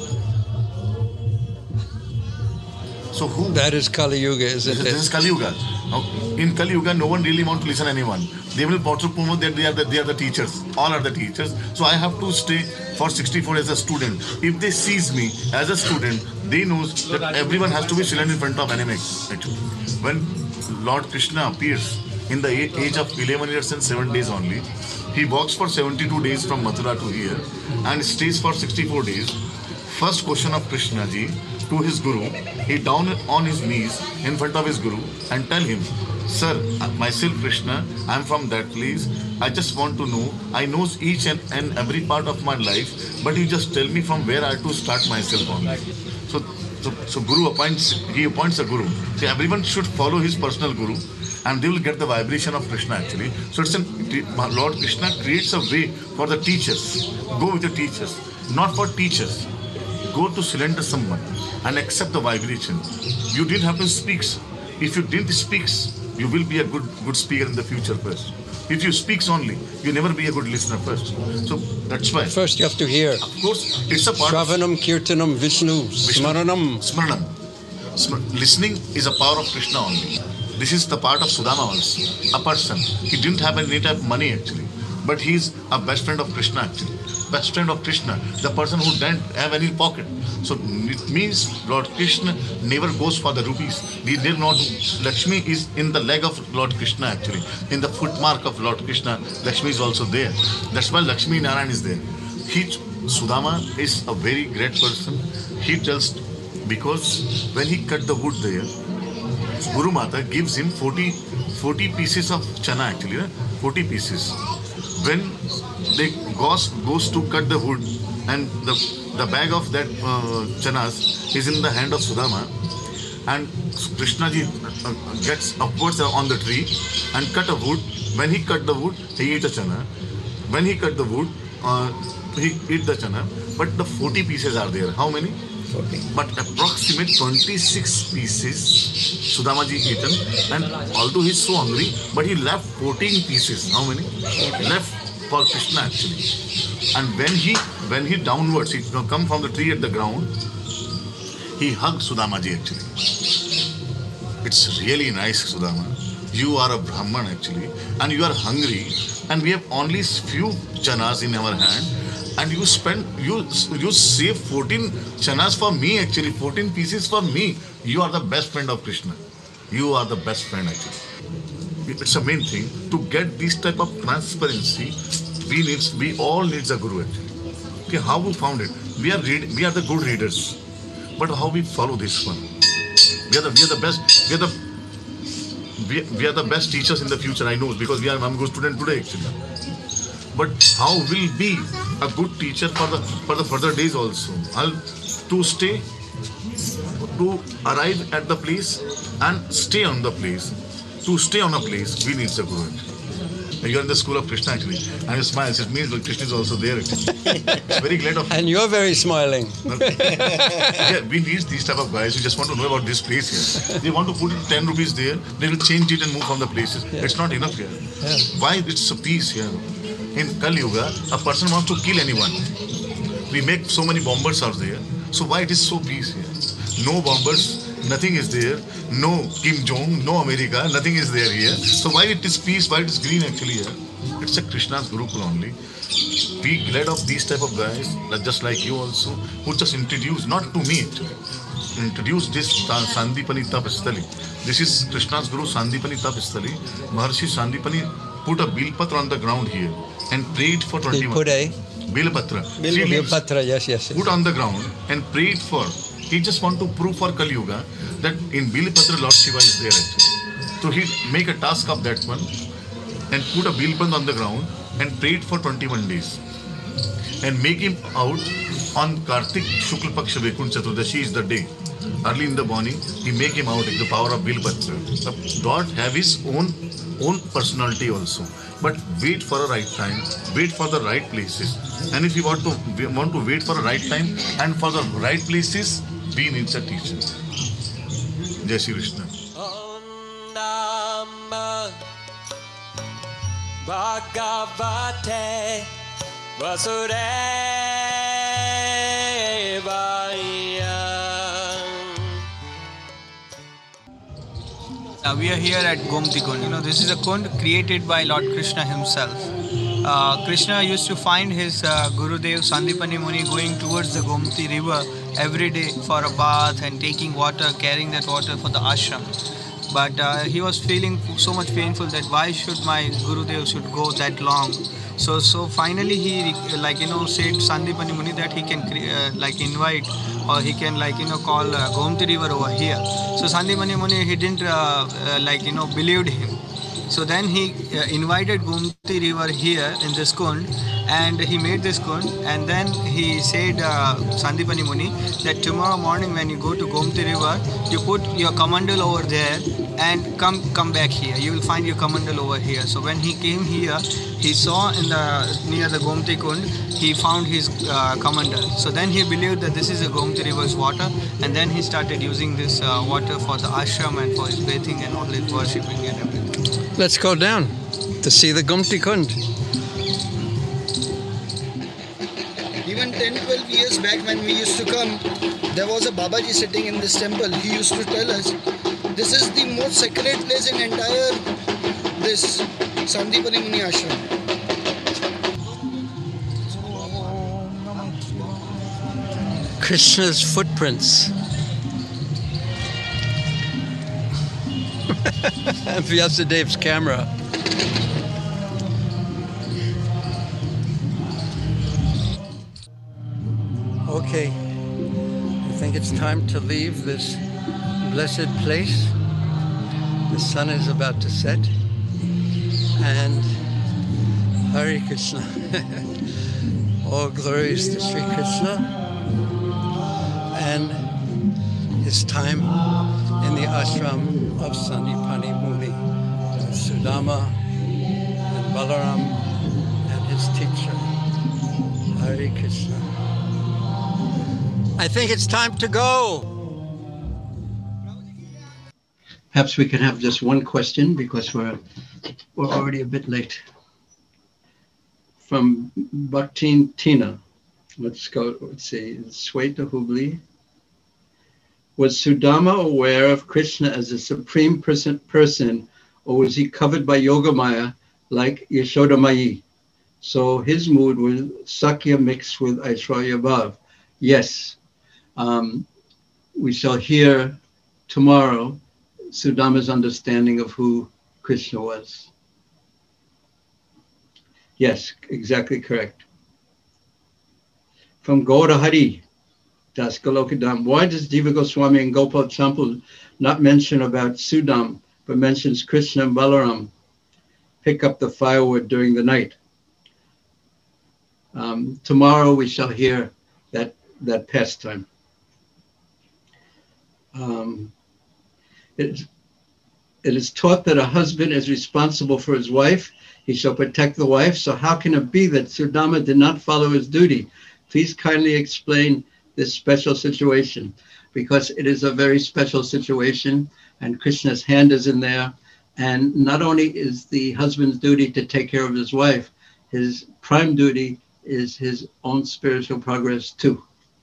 So who? That is Kali Yuga, isn't this, it? This is Kali Yuga. Now, in Kali Yuga, no one really want to listen to anyone. They will promote that they are the, they are the teachers. All are the teachers. So I have to stay for sixty-four as a student. If they sees me as a student, they knows that everyone has to be silent in front of anime. Actually, when Lord Krishna appears in the age of eleven years and seven days only, he walks for seventy-two days from Mathura to here and stays for sixty-four days. First question of Krishna ji to his guru, he down on his knees in front of his guru and tell him Sir, myself Krishna, I'm from that place. I just want to know. I know each and, and every part of my life, but you just tell me from where I have to start myself on. So, so, so Guru appoints, he appoints a Guru. So everyone should follow his personal Guru, and they will get the vibration of Krishna actually. So it's an, Lord Krishna creates a way for the teachers. Go with the teachers, not for teachers. Go to cylinder someone and accept the vibration. You didn't have to speak. If you didn't speak, you will be a good good speaker in the future first. If you speak only, you never be a good listener first. So that's why. First you have to hear. Of course, it's a part Shravanam, of Kirtanam, Vishnu, Vishnu. Smaranam. Smaranam. Smar- Listening is a power of Krishna only. This is the part of Sudama also. A person. He didn't have any type of money actually. But he's a best friend of Krishna actually. Best friend of Krishna. The person who didn't have any pocket. So it means Lord Krishna never goes for the rupees. He did not. Lakshmi is in the leg of Lord Krishna actually. In the footmark of Lord Krishna, Lakshmi is also there. That's why Lakshmi Narayan is there. He, Sudama is a very great person. He tells, because when he cut the wood there, Guru Mata gives him forty, forty pieces of chana actually, forty pieces. When they goes, goes to cut the wood and the, the bag of that uh, chanas is in the hand of Sudama, and Krishna ji uh, gets upwards on the tree and cut a wood. When he cut the wood, he eat the chana. When he cut the wood, uh, he eat the chana. But the forty pieces are there. How many? forty. But approximate twenty-six pieces Sudama ji eaten, and although he's so hungry, but he left fourteen pieces. How many? Left for Krishna actually. And when he when he downwards, he come from the tree at the ground, he hugged Sudama ji actually. It's really nice, Sudama. You are a Brahman actually, and you are hungry, and we have only few chanas in our hand. And you spend, you you save fourteen chanas for me actually, fourteen pieces for me. You are the best friend of Krishna. You are the best friend actually. It's a main thing. To get this type of transparency, we need, we all need a Guru actually. Okay, how we found it? We are read, we are the good readers. But how we follow this one? We are the, we are the best, we are the, we, we are the best teachers in the future, I know, because we are, I'm a good student today actually. But how will be a good teacher for the for the further days also? I'll, to stay, to arrive at the place and stay on the place. To stay on a place, we need a Guru. You're in the school of Krishna actually, and you smile. It means that Krishna is also there actually. It's very glad of. And you're very smiling. Yeah, we need these type of guys who just want to know about this place here. They want to put ten rupees there, they will change it and move from the places. Yeah. It's not enough here. Yeah. Why it's a peace here? In Kali Yuga, a person wants to kill anyone. We make so many bombers out there. So why it is so peace here? No bombers, nothing is there. No Kim Jong, no America, nothing is there here. So why it is peace? Why it is green actually here? It's a Krishna's Gurukul only. Be glad of these type of guys, just like you also, who just introduce, not to me actually, introduce this Sandipani Tapasthali. This is Krishna's Guru Sandipani Tapasthali. Maharshi Sandipani put a bilpatra on the ground here and prayed for twenty-one. He put a bilpatra. Bilpatra, yes, yes, yes. Put on the ground and prayed for. He just want to prove for Kali Yuga that in bilpatra Lord Shiva is there actually. So he make a task of that one and put a bilpand on the ground and prayed for twenty-one days and make him out on Kartik Shukla Paksha Vaikunth Chaturdashi is the day. Early in the morning, he make him out in the power of bilpatra. The God have his own own personality also, but wait for a right time, wait for the right places. And if you want to we want to wait for a right time and for the right places, we need a teacher. Jai Shri Krishna. Bhagavate Vasudevaya. Uh, we are here at Gomti Kund. You know, this is a kund created by Lord Krishna himself. Uh, Krishna used to find his uh, Gurudev Sandipani Muni going towards the Gomti river every day for a bath and taking water, carrying that water for the ashram. But uh, he was feeling so much painful that why should my Gurudev should go that long So so finally he uh, like you know said Sandipani Muni that he can cre- uh, like invite or he can like you know call uh, Gomti river over here. So Sandipani Muni he didn't uh, uh, like you know believed him. So then he uh, invited Gomti river here in this kund, and he made this kund, and then he said uh, Sandipani Muni that tomorrow morning when you go to Gomti river, you put your kamandal over there and come come back here. You will find your kamandal over here. So when he came here, he saw in the near the Gomti kund, he found his uh, kamandal. So then he believed that this is a Gomti river's water, and then he started using this uh, water for the ashram and for his bathing and all his worshipping and everything. Let's go down to see the Gomti Kund. Even ten to twelve years back when we used to come, there was a Babaji sitting in this temple. He used to tell us, this is the most sacred place in entire this Sandipani Muni Ashram. Krishna's footprints. Vyasadev's camera. Okay, I think it's time to leave this blessed place. The sun is about to set, and Hare Krishna. All glories to Sri Krishna and his time in the ashram of Sandipani Muni, Sudama and Balaram and his teacher. Hare Krishna. I think it's time to go. Perhaps we can have just one question because we're we're already a bit late. From Bhaktin Tina. Let's go, let's see, Sweta Hubli. Was Sudama aware of Krishna as a supreme person, person or was he covered by Yogamaya like Yashodamayi? So his mood was Sakya mixed with Aishwarya Bhav. Yes. Um, we shall hear tomorrow Sudama's understanding of who Krishna was. Yes, exactly correct. From Gaura Hari, Das Golokadam. Why does Jiva Goswami and Gopal Champul not mention about Sudam, but mentions Krishna and Balaram pick up the firewood during the night? Um, tomorrow we shall hear that, that pastime. Um, it, it is taught that a husband is responsible for his wife. He shall protect the wife. So how can it be that Sudama did not follow his duty? Please kindly explain this special situation, because it is a very special situation and Krishna's hand is in there. And not only is the husband's duty to take care of his wife, his prime duty is his own spiritual progress too.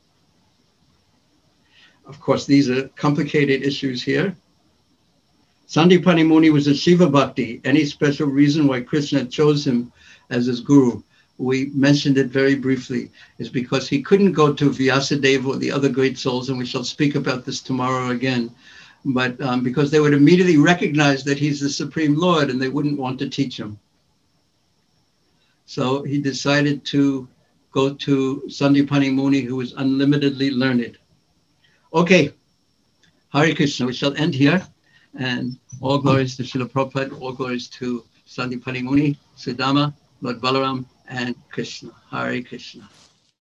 Of course, these are complicated issues here. Sandipani Muni was a Shiva Bhakti. Any special reason why Krishna chose him as his guru? We mentioned it very briefly, is because he couldn't go to Vyasadeva or the other great souls, and we shall speak about this tomorrow again, but um, because they would immediately recognize that he's the Supreme Lord and they wouldn't want to teach him. So he decided to go to Sandipani Muni, who was unlimitedly learned. Okay, Hare Krishna, we shall end here. And all glories to Srila Prabhupada, all glories to Sandipani Muni, Sudama, Lord Balaram, and Krishna. Hare Krishna.